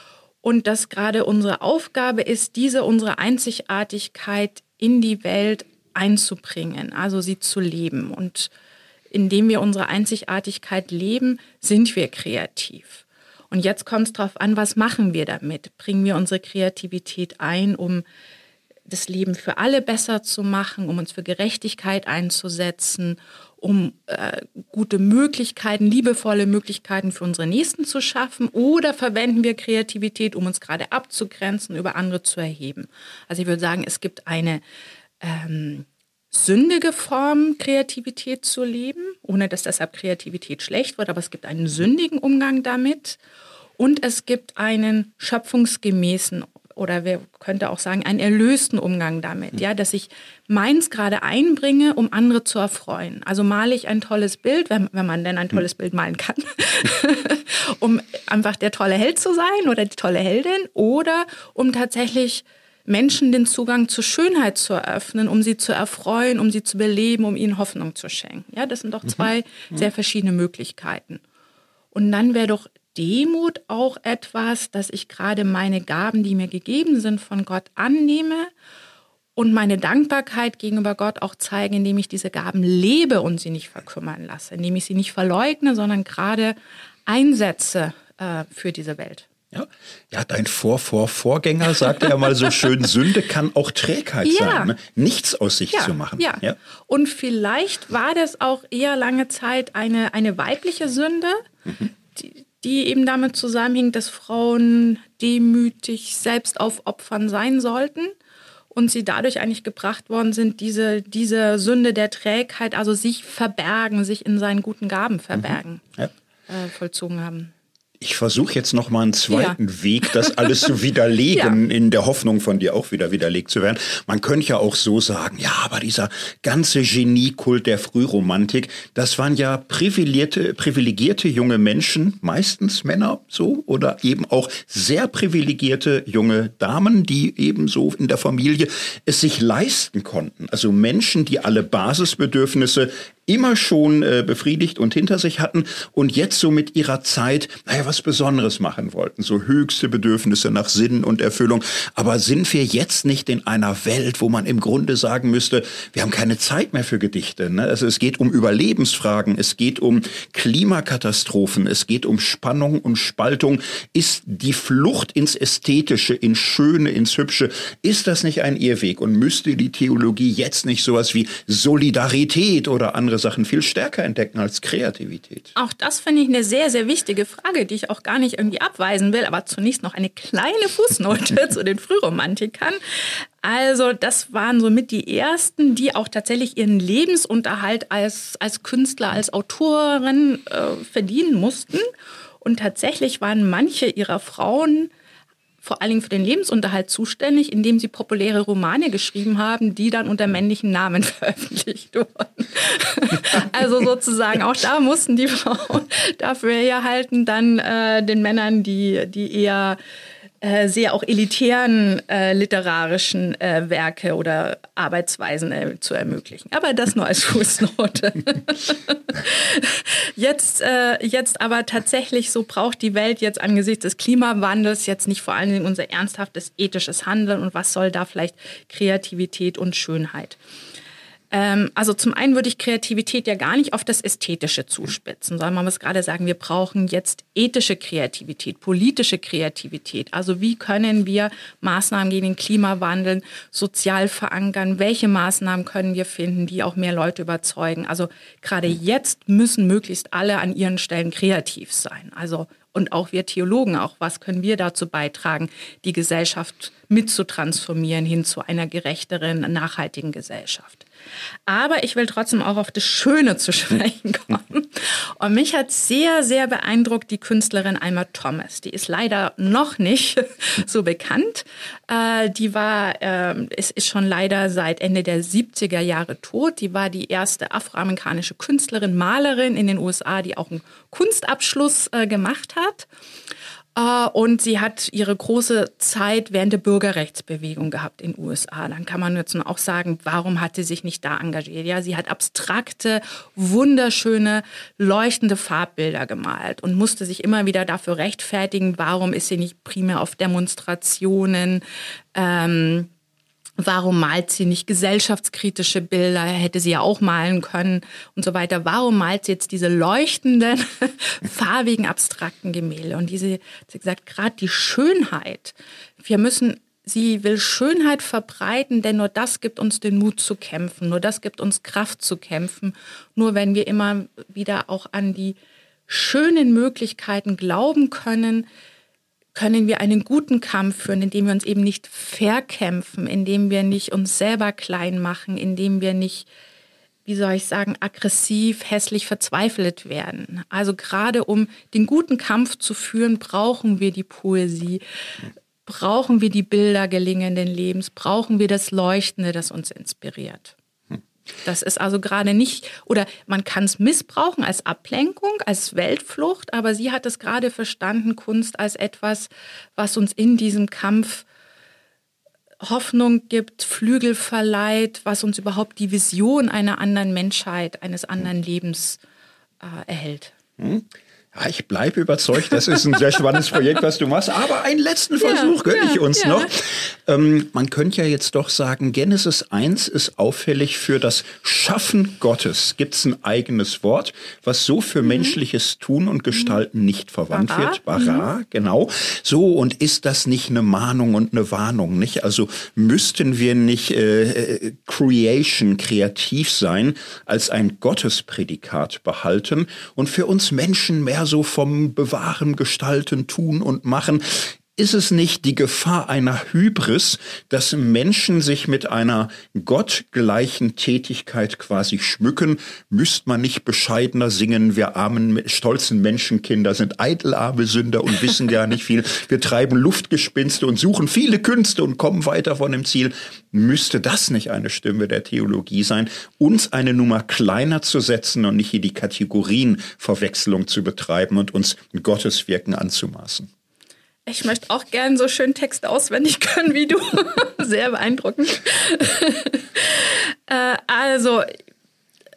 Und dass gerade unsere Aufgabe ist, diese unsere Einzigartigkeit in die Welt einzubringen, also sie zu leben. Und indem wir unsere Einzigartigkeit leben, sind wir kreativ. Und jetzt kommt es darauf an, was machen wir damit? Bringen wir unsere Kreativität ein, um das Leben für alle besser zu machen, um uns für Gerechtigkeit einzusetzen, um äh, gute Möglichkeiten, liebevolle Möglichkeiten für unsere Nächsten zu schaffen? Oder verwenden wir Kreativität, um uns gerade abzugrenzen, über andere zu erheben? Also ich würde sagen, es gibt eine ähm, sündige Form, Kreativität zu leben, ohne dass deshalb Kreativität schlecht wird, aber es gibt einen sündigen Umgang damit und es gibt einen schöpfungsgemäßen oder wir könnte auch sagen, einen erlösten Umgang damit, ja, dass ich meins gerade einbringe, um andere zu erfreuen. Also male ich ein tolles Bild, wenn, wenn man denn ein tolles Bild malen kann, um einfach der tolle Held zu sein oder die tolle Heldin oder um tatsächlich Menschen den Zugang zur Schönheit zu eröffnen, um sie zu erfreuen, um sie zu beleben, um ihnen Hoffnung zu schenken. Ja, das sind doch zwei mhm. sehr verschiedene Möglichkeiten. Und dann wäre doch Demut auch etwas, dass ich gerade meine Gaben, die mir gegeben sind, von Gott annehme und meine Dankbarkeit gegenüber Gott auch zeige, indem ich diese Gaben lebe und sie nicht verkümmern lasse, indem ich sie nicht verleugne, sondern gerade einsetze äh, für diese Welt. Ja, ja, dein Vor-Vor-Vorgänger sagte ja mal so schön, Sünde kann auch Trägheit ja. sein, ne? Nichts aus sich ja, zu machen. Ja. ja, und vielleicht war das auch eher lange Zeit eine, eine weibliche Sünde, mhm. die, die eben damit zusammenhängt, dass Frauen demütig, selbstaufopfernd sein sollten und sie dadurch eigentlich gebracht worden sind, diese, diese Sünde der Trägheit, also sich verbergen, sich in seinen guten Gaben verbergen, mhm. ja. äh, vollzogen haben. Ich versuche jetzt noch mal einen zweiten ja. Weg, das alles zu widerlegen, ja. in der Hoffnung von dir auch wieder widerlegt zu werden. Man könnte ja auch so sagen, ja, aber dieser ganze Geniekult der Frühromantik, das waren ja privilegierte, privilegierte junge Menschen, meistens Männer so, oder eben auch sehr privilegierte junge Damen, die eben so in der Familie es sich leisten konnten. Also Menschen, die alle Basisbedürfnisse immer schon äh, befriedigt und hinter sich hatten und jetzt so mit ihrer Zeit, naja, was Besonderes machen wollten. So höchste Bedürfnisse nach Sinn und Erfüllung. Aber sind wir jetzt nicht in einer Welt, wo man im Grunde sagen müsste, wir haben keine Zeit mehr für Gedichte, ne? Also es geht um Überlebensfragen, es geht um Klimakatastrophen, es geht um Spannung und Spaltung. Ist die Flucht ins Ästhetische, ins Schöne, ins Hübsche, ist das nicht ein Irrweg? Und müsste die Theologie jetzt nicht sowas wie Solidarität oder andere Sachen viel stärker entdecken als Kreativität? Auch das finde ich eine sehr, sehr wichtige Frage, die ich auch gar nicht irgendwie abweisen will. Aber zunächst noch eine kleine Fußnote zu den Frühromantikern. Also das waren somit die ersten, die auch tatsächlich ihren Lebensunterhalt als, als Künstler, als Autorin äh, verdienen mussten. Und tatsächlich waren manche ihrer Frauen vor allen Dingen für den Lebensunterhalt zuständig, indem sie populäre Romane geschrieben haben, die dann unter männlichen Namen veröffentlicht wurden. Also sozusagen auch da mussten die Frauen dafür herhalten, dann äh, den Männern, die, die eher äh, sehr auch elitären äh, literarischen äh, Werke oder Arbeitsweisen äh, zu ermöglichen. Aber das nur als Fußnote. Jetzt, äh, jetzt aber tatsächlich, so braucht die Welt jetzt angesichts des Klimawandels jetzt nicht vor allen Dingen unser ernsthaftes ethisches Handeln und was soll da vielleicht Kreativität und Schönheit. Ähm, also zum einen würde ich Kreativität ja gar nicht auf das Ästhetische zuspitzen, sondern man muss gerade sagen, wir brauchen jetzt ethische Kreativität, politische Kreativität. Also wie können wir Maßnahmen gegen den Klimawandel sozial verankern? Welche Maßnahmen können wir finden, die auch mehr Leute überzeugen? Also gerade jetzt müssen möglichst alle an ihren Stellen kreativ sein. Also und auch wir Theologen, auch was können wir dazu beitragen, die Gesellschaft mitzutransformieren hin zu einer gerechteren, nachhaltigen Gesellschaft. Aber ich will trotzdem auch auf das Schöne zu sprechen kommen. Und mich hat sehr, sehr beeindruckt die Künstlerin Alma Thomas. Die ist leider noch nicht so bekannt. Äh, die war, äh, es ist schon leider seit Ende der siebziger Jahre tot. Die war die erste afroamerikanische Künstlerin, Malerin in den U S A, die auch einen Kunstabschluss äh, gemacht hat. Uh, und sie hat ihre große Zeit während der Bürgerrechtsbewegung gehabt in den U S A. Dann kann man jetzt auch sagen, warum hat sie sich nicht da engagiert? Ja, sie hat abstrakte, wunderschöne, leuchtende Farbbilder gemalt und musste sich immer wieder dafür rechtfertigen, warum ist sie nicht primär auf Demonstrationen, ähm, warum malt sie nicht gesellschaftskritische Bilder, hätte sie ja auch malen können und so weiter. Warum malt sie jetzt diese leuchtenden, farbigen, abstrakten Gemälde? Und diese, sie gesagt, gerade die Schönheit, wir müssen, sie will Schönheit verbreiten, denn nur das gibt uns den Mut zu kämpfen, nur das gibt uns Kraft zu kämpfen. Nur wenn wir immer wieder auch an die schönen Möglichkeiten glauben können, können wir einen guten Kampf führen, indem wir uns eben nicht verkämpfen, indem wir nicht uns selber klein machen, indem wir nicht, wie soll ich sagen, aggressiv, hässlich, verzweifelt werden. Also gerade um den guten Kampf zu führen, brauchen wir die Poesie, brauchen wir die Bilder gelingenden Lebens, brauchen wir das Leuchtende, das uns inspiriert. Das ist also gerade nicht, oder man kann es missbrauchen als Ablenkung, als Weltflucht, aber sie hat es gerade verstanden, Kunst als etwas, was uns in diesem Kampf Hoffnung gibt, Flügel verleiht, was uns überhaupt die Vision einer anderen Menschheit, eines anderen Lebens äh, erhält. Hm. Ja, ich bleibe überzeugt, das ist ein sehr spannendes Projekt, was du machst. Aber einen letzten Versuch ja, gönne ja, ich uns ja. noch. Ähm, man könnte ja jetzt doch sagen, Genesis eins ist auffällig für das Schaffen Gottes. Gibt es ein eigenes Wort, was so für mhm. menschliches Tun und Gestalten nicht verwandt Bara. wird? Bara, mhm. genau. So, und ist das nicht eine Mahnung und eine Warnung, nicht? Also müssten wir nicht äh, Creation, kreativ sein, als ein Gottesprädikat behalten und für uns Menschen mehr so vom Bewahren, Gestalten, Tun und Machen. Ist es nicht die Gefahr einer Hybris, dass Menschen sich mit einer gottgleichen Tätigkeit quasi schmücken? Müsste man nicht bescheidener singen, wir armen, stolzen Menschenkinder sind eitel, arme Sünder und wissen gar nicht viel. Wir treiben Luftgespinste und suchen viele Künste und kommen weiter von dem Ziel. Müsste das nicht eine Stimme der Theologie sein, uns eine Nummer kleiner zu setzen und nicht hier die Kategorienverwechslung zu betreiben und uns Gotteswirken anzumaßen? Ich möchte auch gern so schön Text auswendig können wie du. Sehr beeindruckend. äh, also,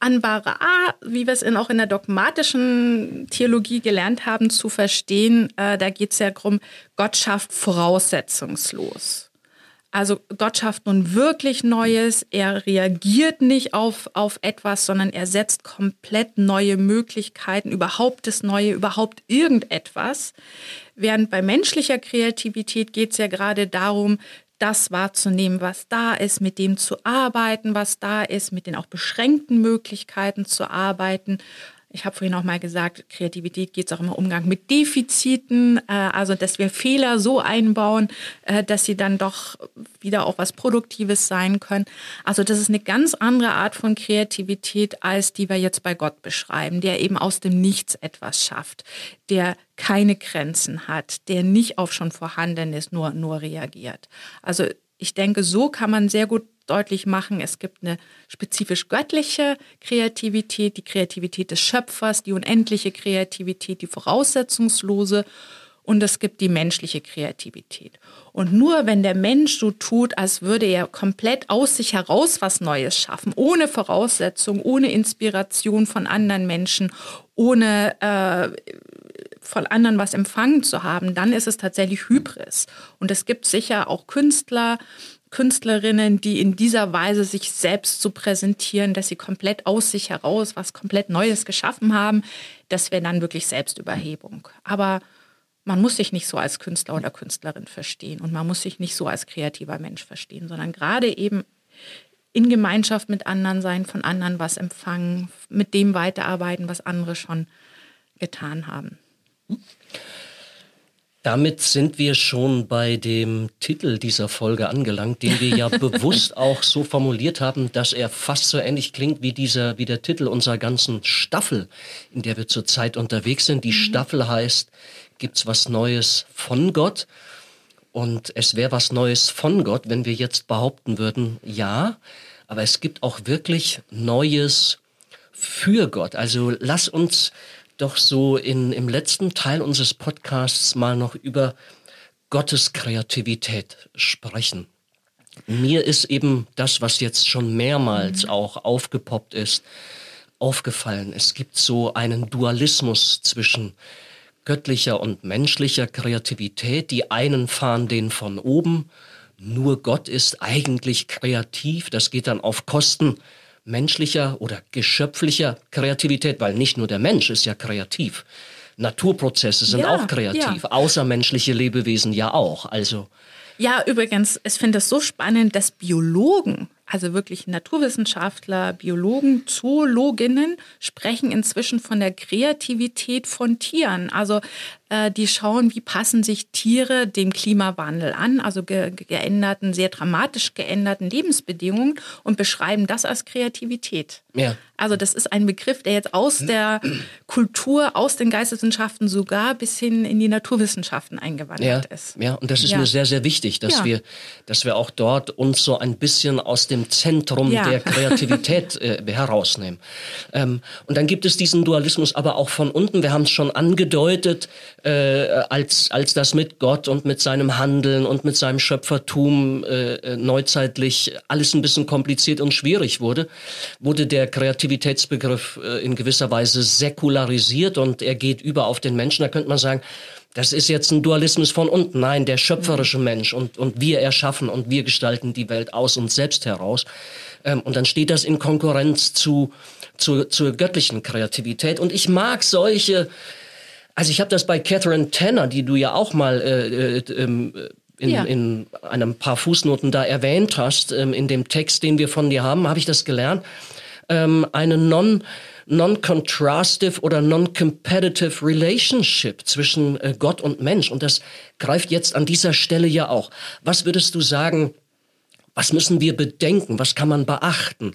Anbara, wie wir es in, auch in der dogmatischen Theologie gelernt haben, zu verstehen. Äh, da geht es ja darum, Gott schafft voraussetzungslos. Also Gott schafft nun wirklich Neues. Er reagiert nicht auf, auf etwas, sondern er setzt komplett neue Möglichkeiten, überhaupt das Neue, überhaupt irgendetwas. Während bei menschlicher Kreativität geht es ja gerade darum, das wahrzunehmen, was da ist, mit dem zu arbeiten, was da ist, mit den auch beschränkten Möglichkeiten zu arbeiten. Ich habe vorhin auch mal gesagt, Kreativität geht es auch im Umgang mit Defiziten, äh, also dass wir Fehler so einbauen, äh, dass sie dann doch wieder auch was Produktives sein können. Also das ist eine ganz andere Art von Kreativität, als die wir jetzt bei Gott beschreiben, der eben aus dem Nichts etwas schafft, der keine Grenzen hat, der nicht auf schon Vorhandenes nur, nur reagiert. Also ich denke, so kann man sehr gut deutlich machen, es gibt eine spezifisch göttliche Kreativität, die Kreativität des Schöpfers, die unendliche Kreativität, die voraussetzungslose, und es gibt die menschliche Kreativität. Und nur wenn der Mensch so tut, als würde er komplett aus sich heraus was Neues schaffen, ohne Voraussetzung, ohne Inspiration von anderen Menschen, ohne äh, von anderen was empfangen zu haben, dann ist es tatsächlich Hybris. Und es gibt sicher auch Künstler, Künstlerinnen, die in dieser Weise sich selbst zu präsentieren, dass sie komplett aus sich heraus was komplett Neues geschaffen haben, das wäre dann wirklich Selbstüberhebung. Aber man muss sich nicht so als Künstler oder Künstlerin verstehen und man muss sich nicht so als kreativer Mensch verstehen, sondern gerade eben in Gemeinschaft mit anderen sein, von anderen was empfangen, mit dem weiterarbeiten, was andere schon getan haben. Damit sind wir schon bei dem Titel dieser Folge angelangt, den wir ja bewusst auch so formuliert haben, dass er fast so ähnlich klingt wie dieser, wie der Titel unserer ganzen Staffel, in der wir zurzeit unterwegs sind. Die mhm. Staffel heißt, gibt's was Neues von Gott? Und es wäre was Neues von Gott, wenn wir jetzt behaupten würden, ja, aber es gibt auch wirklich Neues für Gott. Also lass uns doch so in, im letzten Teil unseres Podcasts mal noch über Gottes Kreativität sprechen. Mir ist eben das, was jetzt schon mehrmals auch aufgepoppt ist, aufgefallen. Es gibt so einen Dualismus zwischen göttlicher und menschlicher Kreativität. Die einen fahren den von oben. Nur Gott ist eigentlich kreativ. Das geht dann auf Kosten menschlicher oder geschöpflicher Kreativität, weil nicht nur der Mensch ist ja kreativ. Naturprozesse sind ja, auch kreativ, ja. Außermenschliche Lebewesen ja auch. Also ja, übrigens, ich finde es so spannend, dass Biologen, also wirklich Naturwissenschaftler, Biologen, Zoologinnen sprechen inzwischen von der Kreativität von Tieren. Also äh, die schauen, wie passen sich Tiere dem Klimawandel an, also ge- geänderten, sehr dramatisch geänderten Lebensbedingungen und beschreiben das als Kreativität. Ja. Also das ist ein Begriff, der jetzt aus der Kultur, aus den Geisteswissenschaften sogar bis hin in die Naturwissenschaften eingewandert ja, ist. Ja, und das ist ja. mir sehr, sehr wichtig, dass ja. wir, dass wir auch dort uns so ein bisschen aus dem Zentrum ja. der Kreativität äh, herausnehmen. Ähm, und dann gibt es diesen Dualismus aber auch von unten. Wir haben es schon angedeutet, äh, als als das mit Gott und mit seinem Handeln und mit seinem Schöpfertum äh, neuzeitlich alles ein bisschen kompliziert und schwierig wurde, wurde der Kreativitätsbegriff äh, in gewisser Weise säkularisiert und er geht über auf den Menschen. Da könnte man sagen, das ist jetzt ein Dualismus von unten. Nein, der schöpferische Mensch und, und wir erschaffen und wir gestalten die Welt aus uns selbst heraus. Ähm, und dann steht das in Konkurrenz zu, zu, zur göttlichen Kreativität. Und ich mag solche, also ich habe das bei Catherine Tanner, die du ja auch mal äh, äh, in, ja. in einem paar Fußnoten da erwähnt hast, ähm, in dem Text, den wir von dir haben, habe ich das gelernt, ähm, eine non non-contrastive oder non-competitive relationship zwischen äh, Gott und Mensch. Und das greift jetzt an dieser Stelle ja auch. Was würdest du sagen, was müssen wir bedenken, was kann man beachten,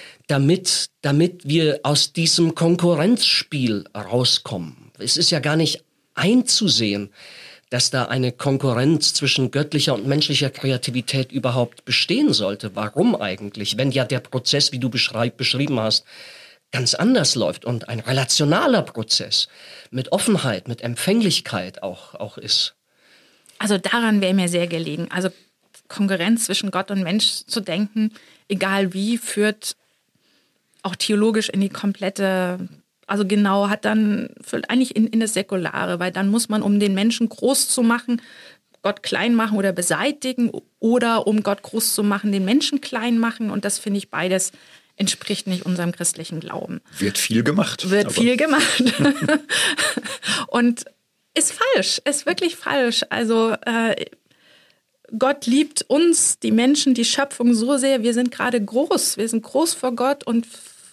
damit, damit wir aus diesem Konkurrenzspiel rauskommen? Es ist ja gar nicht einzusehen, dass da eine Konkurrenz zwischen göttlicher und menschlicher Kreativität überhaupt bestehen sollte. Warum eigentlich? Wenn ja der Prozess, wie du beschreib, beschrieben hast, ganz anders läuft und ein relationaler Prozess mit Offenheit, mit Empfänglichkeit auch, auch ist. Also daran wäre mir sehr gelegen. Also Konkurrenz zwischen Gott und Mensch zu denken, egal wie, führt auch theologisch in die komplette, also genau, hat dann eigentlich in, in das Säkulare, weil dann muss man, um den Menschen groß zu machen, Gott klein machen oder beseitigen oder um Gott groß zu machen, den Menschen klein machen. Und das finde ich beides entspricht nicht unserem christlichen Glauben. Wird viel gemacht. Wird aber. viel gemacht. Und ist falsch, ist wirklich falsch. Also äh, Gott liebt uns, die Menschen, die Schöpfung so sehr. Wir sind gerade groß, wir sind groß vor Gott und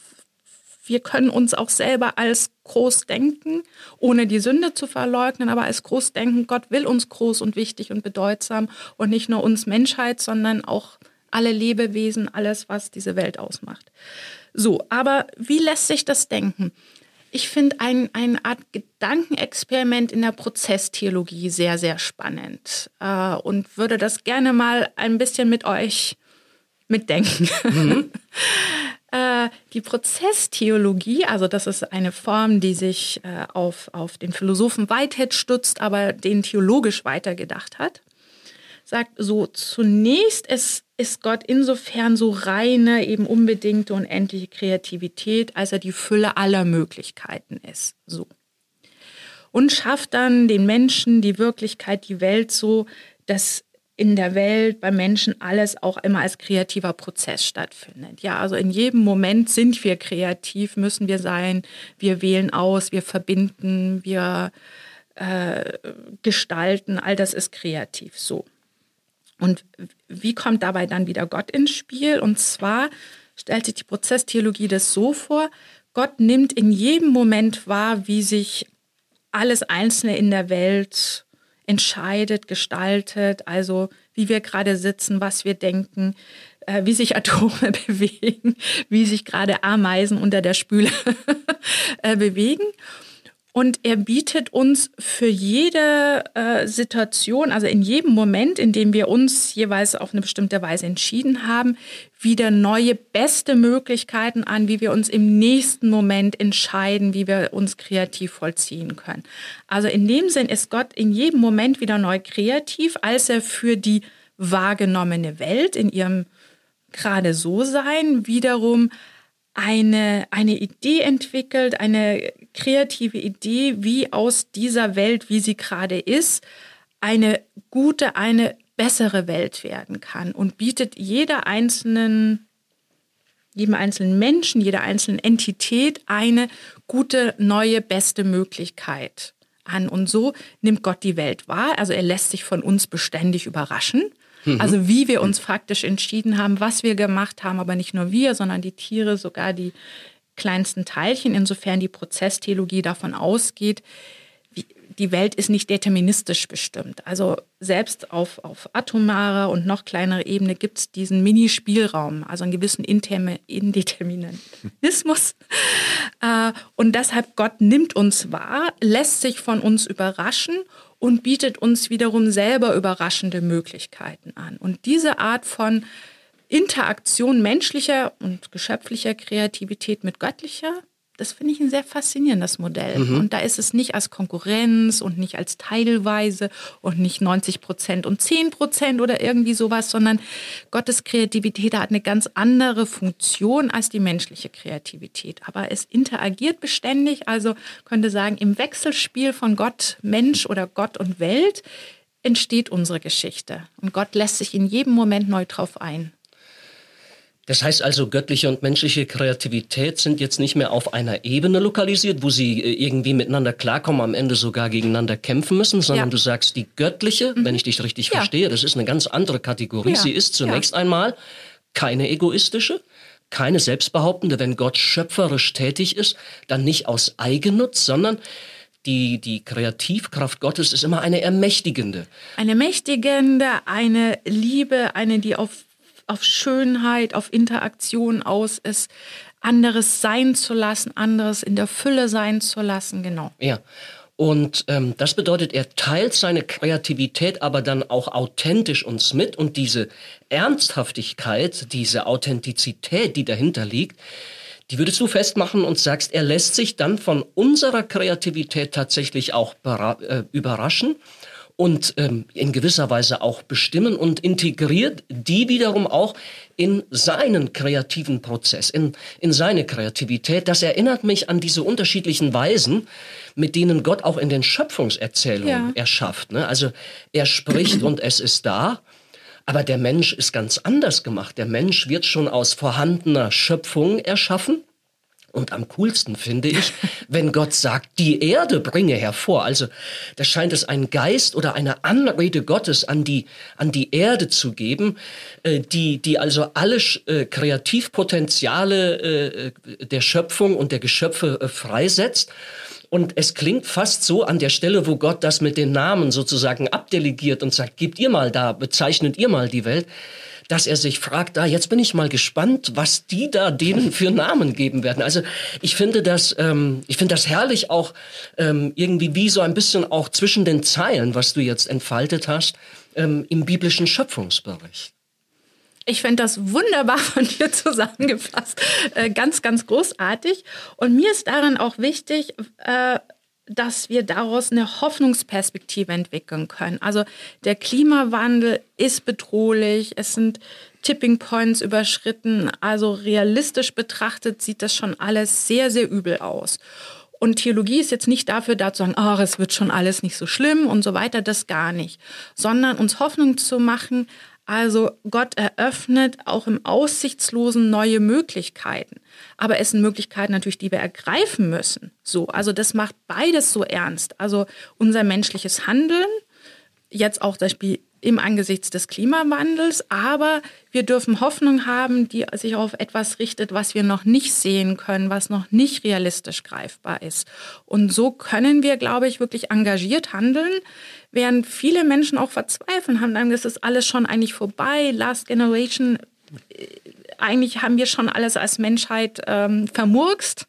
wir können uns auch selber als groß denken, ohne die Sünde zu verleugnen, aber als groß denken. Gott will uns groß und wichtig und bedeutsam und nicht nur uns Menschheit, sondern auch alle Lebewesen, alles, was diese Welt ausmacht. So, aber wie lässt sich das denken? Ich finde ein, eine Art Gedankenexperiment in der Prozesstheologie sehr, sehr spannend äh, und würde das gerne mal ein bisschen mit euch mitdenken. Mhm. äh, die Prozesstheologie, also das ist eine Form, die sich äh, auf, auf den Philosophen Whitehead stützt, aber den theologisch weitergedacht hat, sagt so, zunächst ist, ist Gott insofern so reine, eben unbedingte, unendliche Kreativität, als er die Fülle aller Möglichkeiten ist. So. Und schafft dann den Menschen, die Wirklichkeit, die Welt so, dass in der Welt beim Menschen alles auch immer als kreativer Prozess stattfindet. Ja, also in jedem Moment sind wir kreativ, müssen wir sein. Wir wählen aus, wir verbinden, wir äh, gestalten. All das ist kreativ so. Und wie kommt dabei dann wieder Gott ins Spiel? Und zwar stellt sich die Prozesstheologie das so vor, Gott nimmt in jedem Moment wahr, wie sich alles Einzelne in der Welt entscheidet, gestaltet, also wie wir gerade sitzen, was wir denken, äh, wie sich Atome bewegen, wie sich gerade Ameisen unter der Spüle äh, bewegen. Und er bietet uns für jede äh, Situation, also in jedem Moment, in dem wir uns jeweils auf eine bestimmte Weise entschieden haben, wieder neue, beste Möglichkeiten an, wie wir uns im nächsten Moment entscheiden, wie wir uns kreativ vollziehen können. Also in dem Sinn ist Gott in jedem Moment wieder neu kreativ, als er für die wahrgenommene Welt in ihrem gerade so sein wiederum eine, eine Idee entwickelt, eine kreative Idee, wie aus dieser Welt, wie sie gerade ist, eine gute, eine bessere Welt werden kann und bietet jeder einzelnen, jedem einzelnen Menschen, jeder einzelnen Entität eine gute, neue, beste Möglichkeit an. Und so nimmt Gott die Welt wahr. Also er lässt sich von uns beständig überraschen. Also wie wir uns faktisch entschieden haben, was wir gemacht haben, aber nicht nur wir, sondern die Tiere, sogar die kleinsten Teilchen, insofern die Prozesstheologie davon ausgeht, wie, die Welt ist nicht deterministisch bestimmt. Also selbst auf, auf atomarer und noch kleinerer Ebene gibt es diesen Mini-Spielraum, also einen gewissen Interme- Indeterminismus. äh, und deshalb, Gott nimmt uns wahr, lässt sich von uns überraschen und bietet uns wiederum selber überraschende Möglichkeiten an. Und diese Art von Interaktion menschlicher und geschöpflicher Kreativität mit göttlicher, das finde ich ein sehr faszinierendes Modell. Mhm. Und da ist es nicht als Konkurrenz und nicht als teilweise und nicht neunzig Prozent und zehn Prozent oder irgendwie sowas, sondern Gottes Kreativität hat eine ganz andere Funktion als die menschliche Kreativität. Aber es interagiert beständig, also könnte sagen, im Wechselspiel von Gott, Mensch oder Gott und Welt entsteht unsere Geschichte. Und Gott lässt sich in jedem Moment neu drauf ein. Das heißt also, göttliche und menschliche Kreativität sind jetzt nicht mehr auf einer Ebene lokalisiert, wo sie irgendwie miteinander klarkommen, am Ende sogar gegeneinander kämpfen müssen, sondern ja. du sagst, die göttliche, mhm. wenn ich dich richtig ja. verstehe, das ist eine ganz andere Kategorie. Ja. Sie ist zunächst ja. einmal keine egoistische, keine selbstbehauptende. Wenn Gott schöpferisch tätig ist, dann nicht aus Eigennutz, sondern die, die Kreativkraft Gottes ist immer eine ermächtigende. Eine mächtigende, eine Liebe, eine, die auf auf Schönheit, auf Interaktion aus ist, anderes sein zu lassen, anderes in der Fülle sein zu lassen, genau. Ja, und ähm, das bedeutet, er teilt seine Kreativität aber dann auch authentisch uns mit und diese Ernsthaftigkeit, diese Authentizität, die dahinter liegt, die würdest du festmachen und sagst, er lässt sich dann von unserer Kreativität tatsächlich auch bera- äh, überraschen und ähm, in gewisser Weise auch bestimmen und integriert die wiederum auch in seinen kreativen Prozess, in, in seine Kreativität. Das erinnert mich an diese unterschiedlichen Weisen, mit denen Gott auch in den Schöpfungserzählungen Ja. erschafft. Ne? Also er spricht und es ist da, aber der Mensch ist ganz anders gemacht. Der Mensch wird schon aus vorhandener Schöpfung erschaffen. Und am coolsten finde ich, wenn Gott sagt, die Erde bringe hervor. Also da scheint es einen Geist oder eine Anrede Gottes an die, an die Erde zu geben, äh, die, die also alle äh, Kreativpotenziale äh, der Schöpfung und der Geschöpfe äh, freisetzt. Und es klingt fast so an der Stelle, wo Gott das mit den Namen sozusagen abdelegiert und sagt, gebt ihr mal da, bezeichnet ihr mal die Welt, dass er sich fragt, da, jetzt bin ich mal gespannt, was die da denen für Namen geben werden. Also ich finde das, ähm, ich finde das herrlich auch ähm, irgendwie wie so ein bisschen auch zwischen den Zeilen, was du jetzt entfaltet hast, ähm, im biblischen Schöpfungsbericht. Ich finde das wunderbar von dir zusammengefasst. Äh, ganz, ganz großartig. Und mir ist daran auch wichtig, äh, dass wir daraus eine Hoffnungsperspektive entwickeln können. Also der Klimawandel ist bedrohlich, es sind Tipping Points überschritten. Also realistisch betrachtet sieht das schon alles sehr, sehr übel aus. Und Theologie ist jetzt nicht dafür da zu sagen, ach, es wird schon alles nicht so schlimm und so weiter, das gar nicht. Sondern uns Hoffnung zu machen, also Gott eröffnet auch im Aussichtslosen neue Möglichkeiten. Aber es sind Möglichkeiten natürlich, die wir ergreifen müssen. So, also das macht beides so ernst. Also unser menschliches Handeln, jetzt auch zum Beispiel im Angesichts des Klimawandels, aber wir dürfen Hoffnung haben, die sich auf etwas richtet, was wir noch nicht sehen können, was noch nicht realistisch greifbar ist. Und so können wir, glaube ich, wirklich engagiert handeln, während viele Menschen auch verzweifeln haben, dann ist das alles schon eigentlich vorbei, Last Generation, eigentlich haben wir schon alles als Menschheit ähm, vermurkst,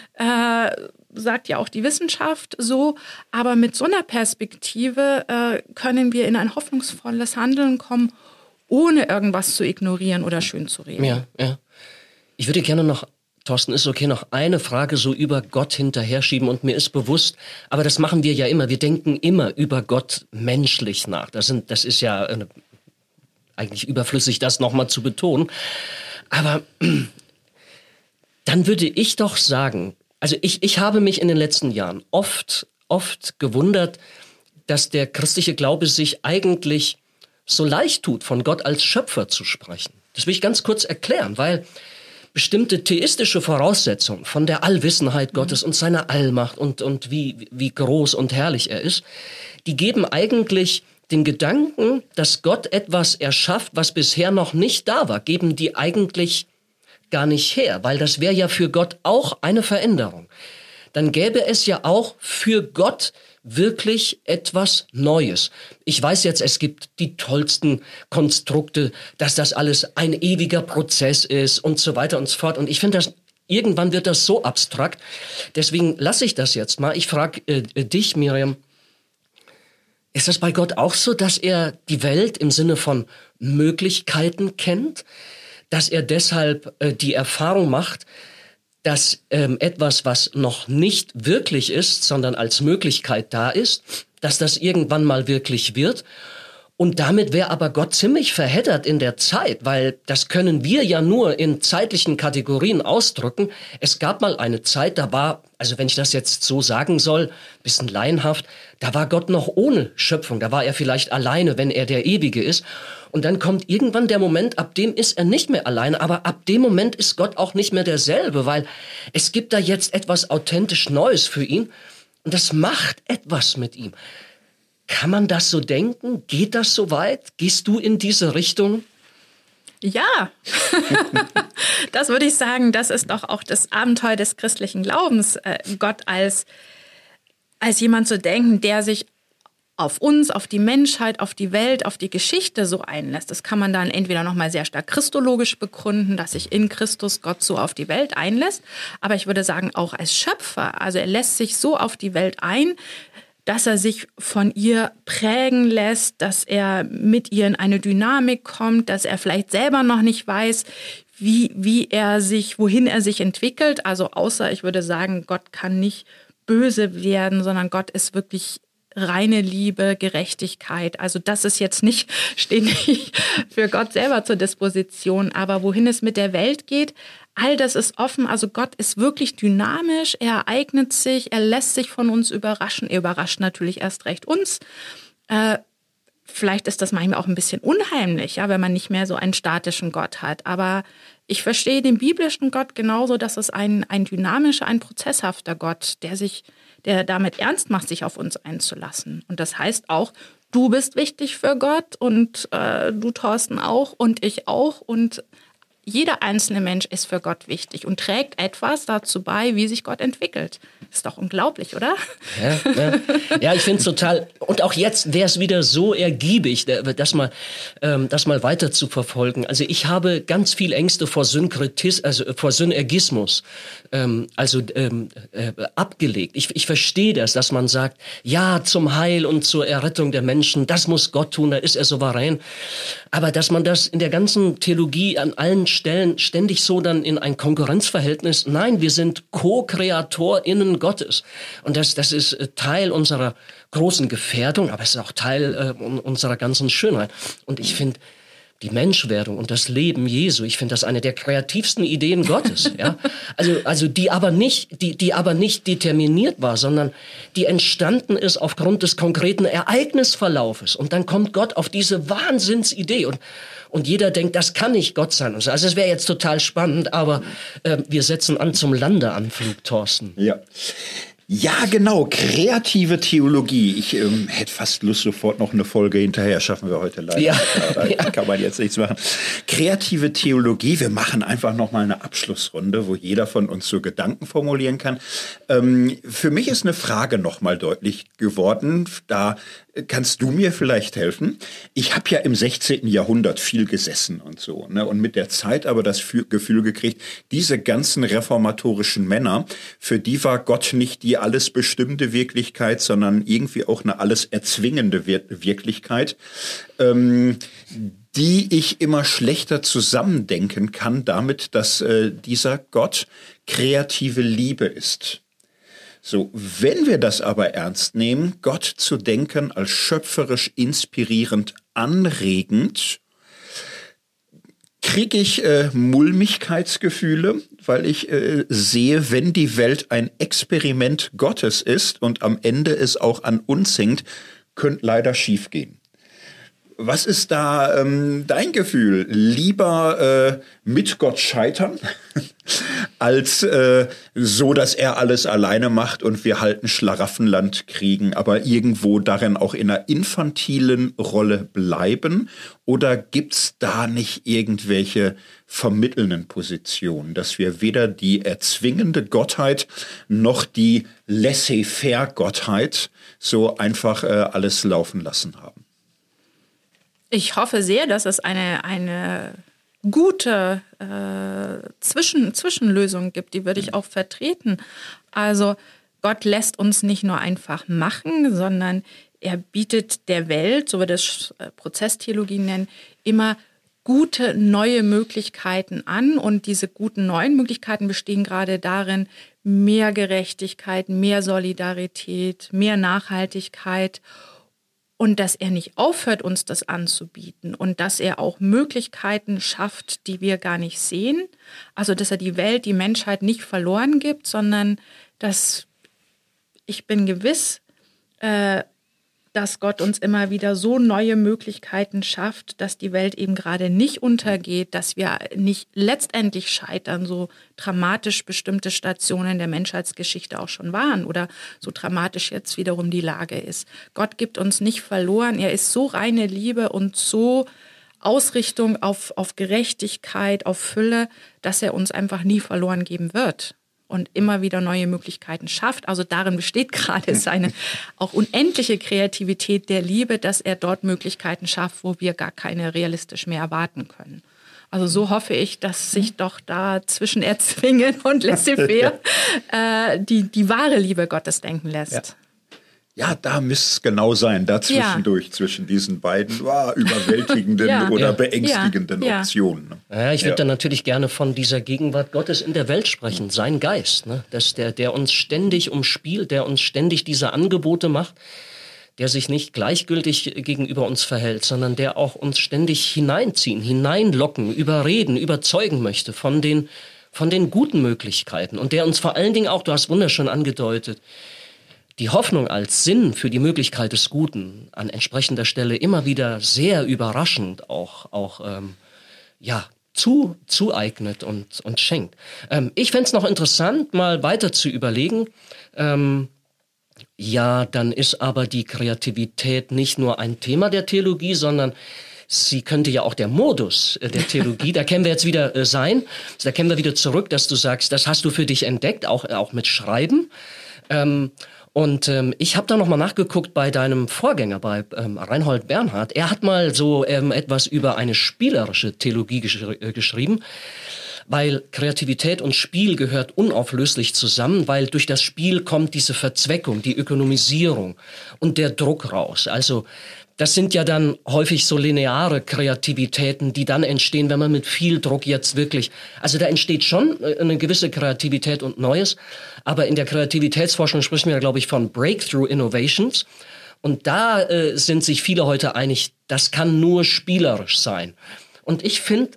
äh, sagt ja auch die Wissenschaft so, aber mit so einer Perspektive äh, können wir in ein hoffnungsvolles Handeln kommen, ohne irgendwas zu ignorieren oder schön zu reden. Ja, ja. Ich würde gerne noch, Thorsten, ist okay, noch eine Frage so über Gott hinterher schieben und mir ist bewusst, aber das machen wir ja immer, wir denken immer über Gott menschlich nach. Das, sind, das ist ja äh, eigentlich überflüssig, das nochmal zu betonen. Aber dann würde ich doch sagen, also ich, ich habe mich in den letzten Jahren oft, oft gewundert, dass der christliche Glaube sich eigentlich so leicht tut, von Gott als Schöpfer zu sprechen. Das will ich ganz kurz erklären, weil bestimmte theistische Voraussetzungen von der Allwissenheit Gottes und seiner Allmacht und, und wie, wie groß und herrlich er ist, die geben eigentlich den Gedanken, dass Gott etwas erschafft, was bisher noch nicht da war, geben die eigentlich gar nicht her, weil das wäre ja für Gott auch eine Veränderung. Dann gäbe es ja auch für Gott wirklich etwas Neues. Ich weiß jetzt, es gibt die tollsten Konstrukte, dass das alles ein ewiger Prozess ist und so weiter und so fort. Und ich finde, das irgendwann wird das so abstrakt. Deswegen lasse ich das jetzt mal. Ich frage äh, dich, Miriam, ist das bei Gott auch so, dass er die Welt im Sinne von Möglichkeiten kennt? Dass er deshalb äh, die Erfahrung macht, dass ähm, etwas, was noch nicht wirklich ist, sondern als Möglichkeit da ist, dass das irgendwann mal wirklich wird. Und damit wäre aber Gott ziemlich verheddert in der Zeit, weil das können wir ja nur in zeitlichen Kategorien ausdrücken. Es gab mal eine Zeit, da war, also wenn ich das jetzt so sagen soll, bisschen laienhaft, da war Gott noch ohne Schöpfung, da war er vielleicht alleine, wenn er der Ewige ist. Und dann kommt irgendwann der Moment, ab dem ist er nicht mehr alleine, aber ab dem Moment ist Gott auch nicht mehr derselbe, weil es gibt da jetzt etwas authentisch Neues für ihn und das macht etwas mit ihm. Kann man das so denken? Geht das so weit? Gehst du in diese Richtung? Ja, das würde ich sagen, das ist doch auch das Abenteuer des christlichen Glaubens, Gott als, als jemand zu denken, der sich auf uns, auf die Menschheit, auf die Welt, auf die Geschichte so einlässt. Das kann man dann entweder nochmal sehr stark christologisch begründen, dass sich in Christus Gott so auf die Welt einlässt. Aber ich würde sagen, auch als Schöpfer, also er lässt sich so auf die Welt ein, dass er sich von ihr prägen lässt, dass er mit ihr in eine Dynamik kommt, dass er vielleicht selber noch nicht weiß, wie, wie er sich, wohin er sich entwickelt. Also außer, ich würde sagen, Gott kann nicht böse werden, sondern Gott ist wirklich reine Liebe, Gerechtigkeit. Also das ist jetzt nicht, steht nicht für Gott selber zur Disposition, aber wohin es mit der Welt geht, all das ist offen. Also Gott ist wirklich dynamisch, er ereignet sich, er lässt sich von uns überraschen. Er überrascht natürlich erst recht uns. Äh, vielleicht ist das manchmal auch ein bisschen unheimlich, ja, wenn man nicht mehr so einen statischen Gott hat. Aber ich verstehe den biblischen Gott genauso, dass es ein, ein dynamischer, ein prozesshafter Gott, der sich, der damit ernst macht, sich auf uns einzulassen. Und das heißt auch, du bist wichtig für Gott und äh, du, Thorsten, auch und ich auch und jeder einzelne Mensch ist für Gott wichtig und trägt etwas dazu bei, wie sich Gott entwickelt. Ist doch unglaublich, oder? Ja, ja. ja ich finde es total. Und auch jetzt wäre es wieder so ergiebig, das mal, ähm, das mal weiter zu verfolgen. Also ich habe ganz viel Ängste vor Synkretismus, also vor Synergismus, ähm, also ähm, äh, abgelegt. Ich, ich verstehe das, dass man sagt, ja, zum Heil und zur Errettung der Menschen, das muss Gott tun, da ist er souverän. Aber dass man das in der ganzen Theologie an allen Stellen ständig so dann in ein Konkurrenzverhältnis. Nein, wir sind Co-KreatorInnen Gottes. Und das, das ist Teil unserer großen Gefährdung, aber es ist auch Teil äh, unserer ganzen Schönheit. Und ich finde, die Menschwerdung und das Leben Jesu, ich finde das eine der kreativsten Ideen Gottes, ja. Also, also die aber nicht, die, die aber nicht determiniert war, sondern die entstanden ist aufgrund des konkreten Ereignisverlaufes. Und dann kommt Gott auf diese Wahnsinnsidee und, und jeder denkt, das kann nicht Gott sein. Also es wäre jetzt total spannend, aber äh, wir setzen an zum Landeanflug, Thorsten. Ja. Ja, genau, kreative Theologie. Ich ähm, hätte fast Lust, sofort noch eine Folge hinterher. Schaffen wir heute leider. Ja. Da ja. kann man jetzt nichts machen. Kreative Theologie, wir machen einfach noch mal eine Abschlussrunde, wo jeder von uns so Gedanken formulieren kann. Ähm, für mich ist eine Frage noch mal deutlich geworden. Da kannst du mir vielleicht helfen? Ich habe ja im sechzehnten Jahrhundert viel gesessen und so, ne? Und mit der Zeit aber das Gefühl gekriegt, diese ganzen reformatorischen Männer, für die war Gott nicht die alles bestimmte Wirklichkeit, sondern irgendwie auch eine alles erzwingende Wirklichkeit, ähm, die ich immer schlechter zusammendenken kann damit, dass äh, dieser Gott kreative Liebe ist. So, wenn wir das aber ernst nehmen, Gott zu denken als schöpferisch, inspirierend, anregend, kriege ich äh, Mulmigkeitsgefühle, weil ich äh, sehe, wenn die Welt ein Experiment Gottes ist und am Ende es auch an uns hängt, könnte leider schiefgehen. Was ist da ähm, dein Gefühl? Lieber äh, mit Gott scheitern, als äh, so, dass er alles alleine macht und wir halt ein Schlaraffenland kriegen, aber irgendwo darin auch in einer infantilen Rolle bleiben? Oder gibt's da nicht irgendwelche vermittelnden Positionen, dass wir weder die erzwingende Gottheit noch die Laissez-faire-Gottheit so einfach äh, alles laufen lassen haben? Ich hoffe sehr, dass es eine, eine gute äh, Zwischen, Zwischenlösung gibt. Die würde ich auch vertreten. Also Gott lässt uns nicht nur einfach machen, sondern er bietet der Welt, so wir das Prozesstheologie nennen, immer gute neue Möglichkeiten an. Und diese guten neuen Möglichkeiten bestehen gerade darin, mehr Gerechtigkeit, mehr Solidarität, mehr Nachhaltigkeit. Und dass er nicht aufhört, uns das anzubieten und dass er auch Möglichkeiten schafft, die wir gar nicht sehen. Also dass er die Welt, die Menschheit nicht verloren gibt, sondern dass ich bin gewiss, äh, dass Gott uns immer wieder so neue Möglichkeiten schafft, dass die Welt eben gerade nicht untergeht, dass wir nicht letztendlich scheitern, so dramatisch bestimmte Stationen der Menschheitsgeschichte auch schon waren oder so dramatisch jetzt wiederum die Lage ist. Gott gibt uns nicht verloren, er ist so reine Liebe und so Ausrichtung auf, auf Gerechtigkeit, auf Fülle, dass er uns einfach nie verloren geben wird. Und immer wieder neue Möglichkeiten schafft. Also darin besteht gerade seine auch unendliche Kreativität der Liebe, dass er dort Möglichkeiten schafft, wo wir gar keine realistisch mehr erwarten können. Also so hoffe ich, dass sich doch da zwischen Erzwingen und Laissez-faire äh, die, die wahre Liebe Gottes denken lässt. Ja. Ja, da müsste es genau sein, dazwischendurch, ja. zwischen diesen beiden wow, überwältigenden ja. oder ja. beängstigenden ja. Optionen. Ja, ich würde ja. dann natürlich gerne von dieser Gegenwart Gottes in der Welt sprechen, sein Geist, ne? Dass der, der uns ständig umspielt, der uns ständig diese Angebote macht, der sich nicht gleichgültig gegenüber uns verhält, sondern der auch uns ständig hineinziehen, hineinlocken, überreden, überzeugen möchte von den, von den guten Möglichkeiten und der uns vor allen Dingen auch, du hast wunderschön angedeutet, die Hoffnung als Sinn für die Möglichkeit des Guten an entsprechender Stelle immer wieder sehr überraschend auch, auch ähm, ja, zu, zueignet und, und schenkt. Ähm, ich fände es noch interessant, mal weiter zu überlegen, ähm, ja, dann ist aber die Kreativität nicht nur ein Thema der Theologie, sondern sie könnte ja auch der Modus der Theologie, da können wir jetzt wieder äh, sein, da können wir wieder zurück, dass du sagst, das hast du für dich entdeckt, auch, auch mit Schreiben. Ähm, Und ähm, ich habe da nochmal nachgeguckt bei deinem Vorgänger, bei ähm, Reinhold Bernhard. Er hat mal so ähm, etwas über eine spielerische Theologie geschri- äh, geschrieben, weil Kreativität und Spiel gehört unauflöslich zusammen, weil durch das Spiel kommt diese Verzweckung, die Ökonomisierung und der Druck raus. Also das sind ja dann häufig so lineare Kreativitäten, die dann entstehen, wenn man mit viel Druck jetzt wirklich, also da entsteht schon eine gewisse Kreativität und Neues, aber in der Kreativitätsforschung sprechen wir, glaube ich, von Breakthrough Innovations und da äh, sind sich viele heute einig, das kann nur spielerisch sein. Und ich finde,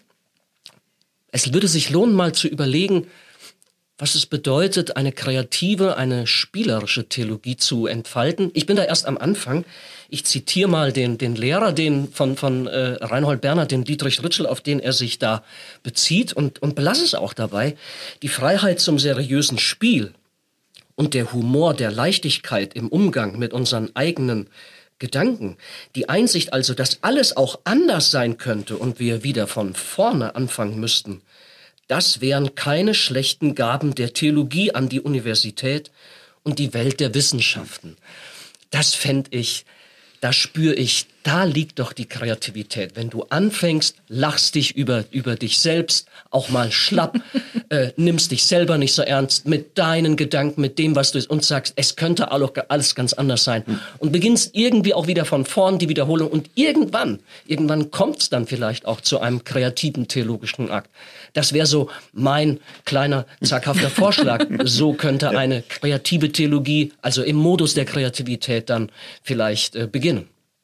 es würde sich lohnen, mal zu überlegen, was es bedeutet, eine kreative, eine spielerische Theologie zu entfalten. Ich bin da erst am Anfang. Ich zitiere mal den, den Lehrer, den von, von äh, Reinhold Bernhard, den Dietrich Ritschl, auf den er sich da bezieht und, und belasse es auch dabei. Die Freiheit zum seriösen Spiel und der Humor der Leichtigkeit im Umgang mit unseren eigenen Gedanken, die Einsicht also, dass alles auch anders sein könnte und wir wieder von vorne anfangen müssten, das wären keine schlechten Gaben der Theologie an die Universität und die Welt der Wissenschaften. Das fände ich, da spüre ich, da liegt doch die Kreativität. Wenn du anfängst, lachst dich über, über dich selbst, auch mal schlapp, äh, nimmst dich selber nicht so ernst mit deinen Gedanken, mit dem, was du und sagst, es könnte alles ganz anders sein. Und beginnst irgendwie auch wieder von vorn die Wiederholung und irgendwann, irgendwann kommt es dann vielleicht auch zu einem kreativen theologischen Akt. Das wäre so mein kleiner, zaghafter Vorschlag. So könnte eine kreative Theologie, also im Modus der Kreativität dann vielleicht äh, beginnen.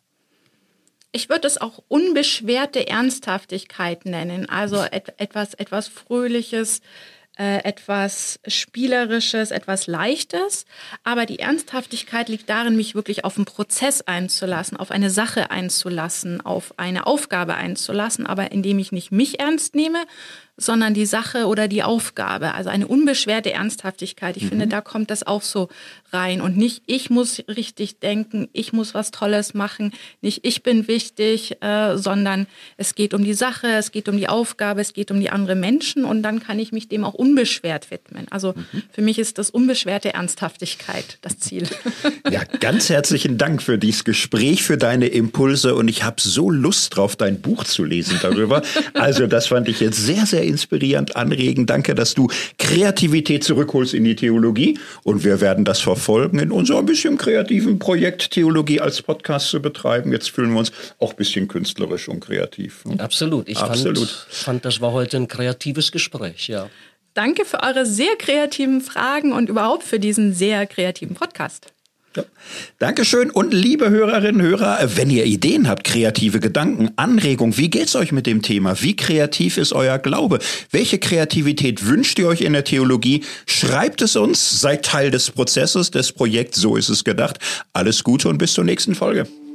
Ich würde es auch unbeschwerte Ernsthaftigkeit nennen, also et- etwas, etwas Fröhliches, äh, etwas Spielerisches, etwas Leichtes. Aber die Ernsthaftigkeit liegt darin, mich wirklich auf einen Prozess einzulassen, auf eine Sache einzulassen, auf eine Aufgabe einzulassen, aber indem ich nicht mich ernst nehme, sondern die Sache oder die Aufgabe. Also eine unbeschwerte Ernsthaftigkeit. Ich mhm. finde, da kommt das auch so rein. Und nicht ich muss richtig denken, ich muss was Tolles machen, nicht ich bin wichtig, äh, sondern es geht um die Sache, es geht um die Aufgabe, es geht um die anderen Menschen und dann kann ich mich dem auch unbeschwert widmen. Also mhm. für mich ist das unbeschwerte Ernsthaftigkeit das Ziel. Ja, ganz herzlichen Dank für dieses Gespräch, für deine Impulse und ich habe so Lust drauf, dein Buch zu lesen darüber. Also das fand ich jetzt sehr, sehr inspirierend, anregend. Danke, dass du Kreativität zurückholst in die Theologie. Und wir werden das verfolgen, in unserem ein bisschen kreativen Projekt Theologie als Podcast zu betreiben. Jetzt fühlen wir uns auch ein bisschen künstlerisch und kreativ. Ne? Absolut. Ich Absolut. Fand, fand, das war heute ein kreatives Gespräch, ja. Danke für eure sehr kreativen Fragen und überhaupt für diesen sehr kreativen Podcast. Ja. Dankeschön und liebe Hörerinnen und Hörer, wenn ihr Ideen habt, kreative Gedanken, Anregungen, wie geht's euch mit dem Thema? Wie kreativ ist euer Glaube? Welche Kreativität wünscht ihr euch in der Theologie? Schreibt es uns, seid Teil des Prozesses, des Projekts, so ist es gedacht. Alles Gute und bis zur nächsten Folge.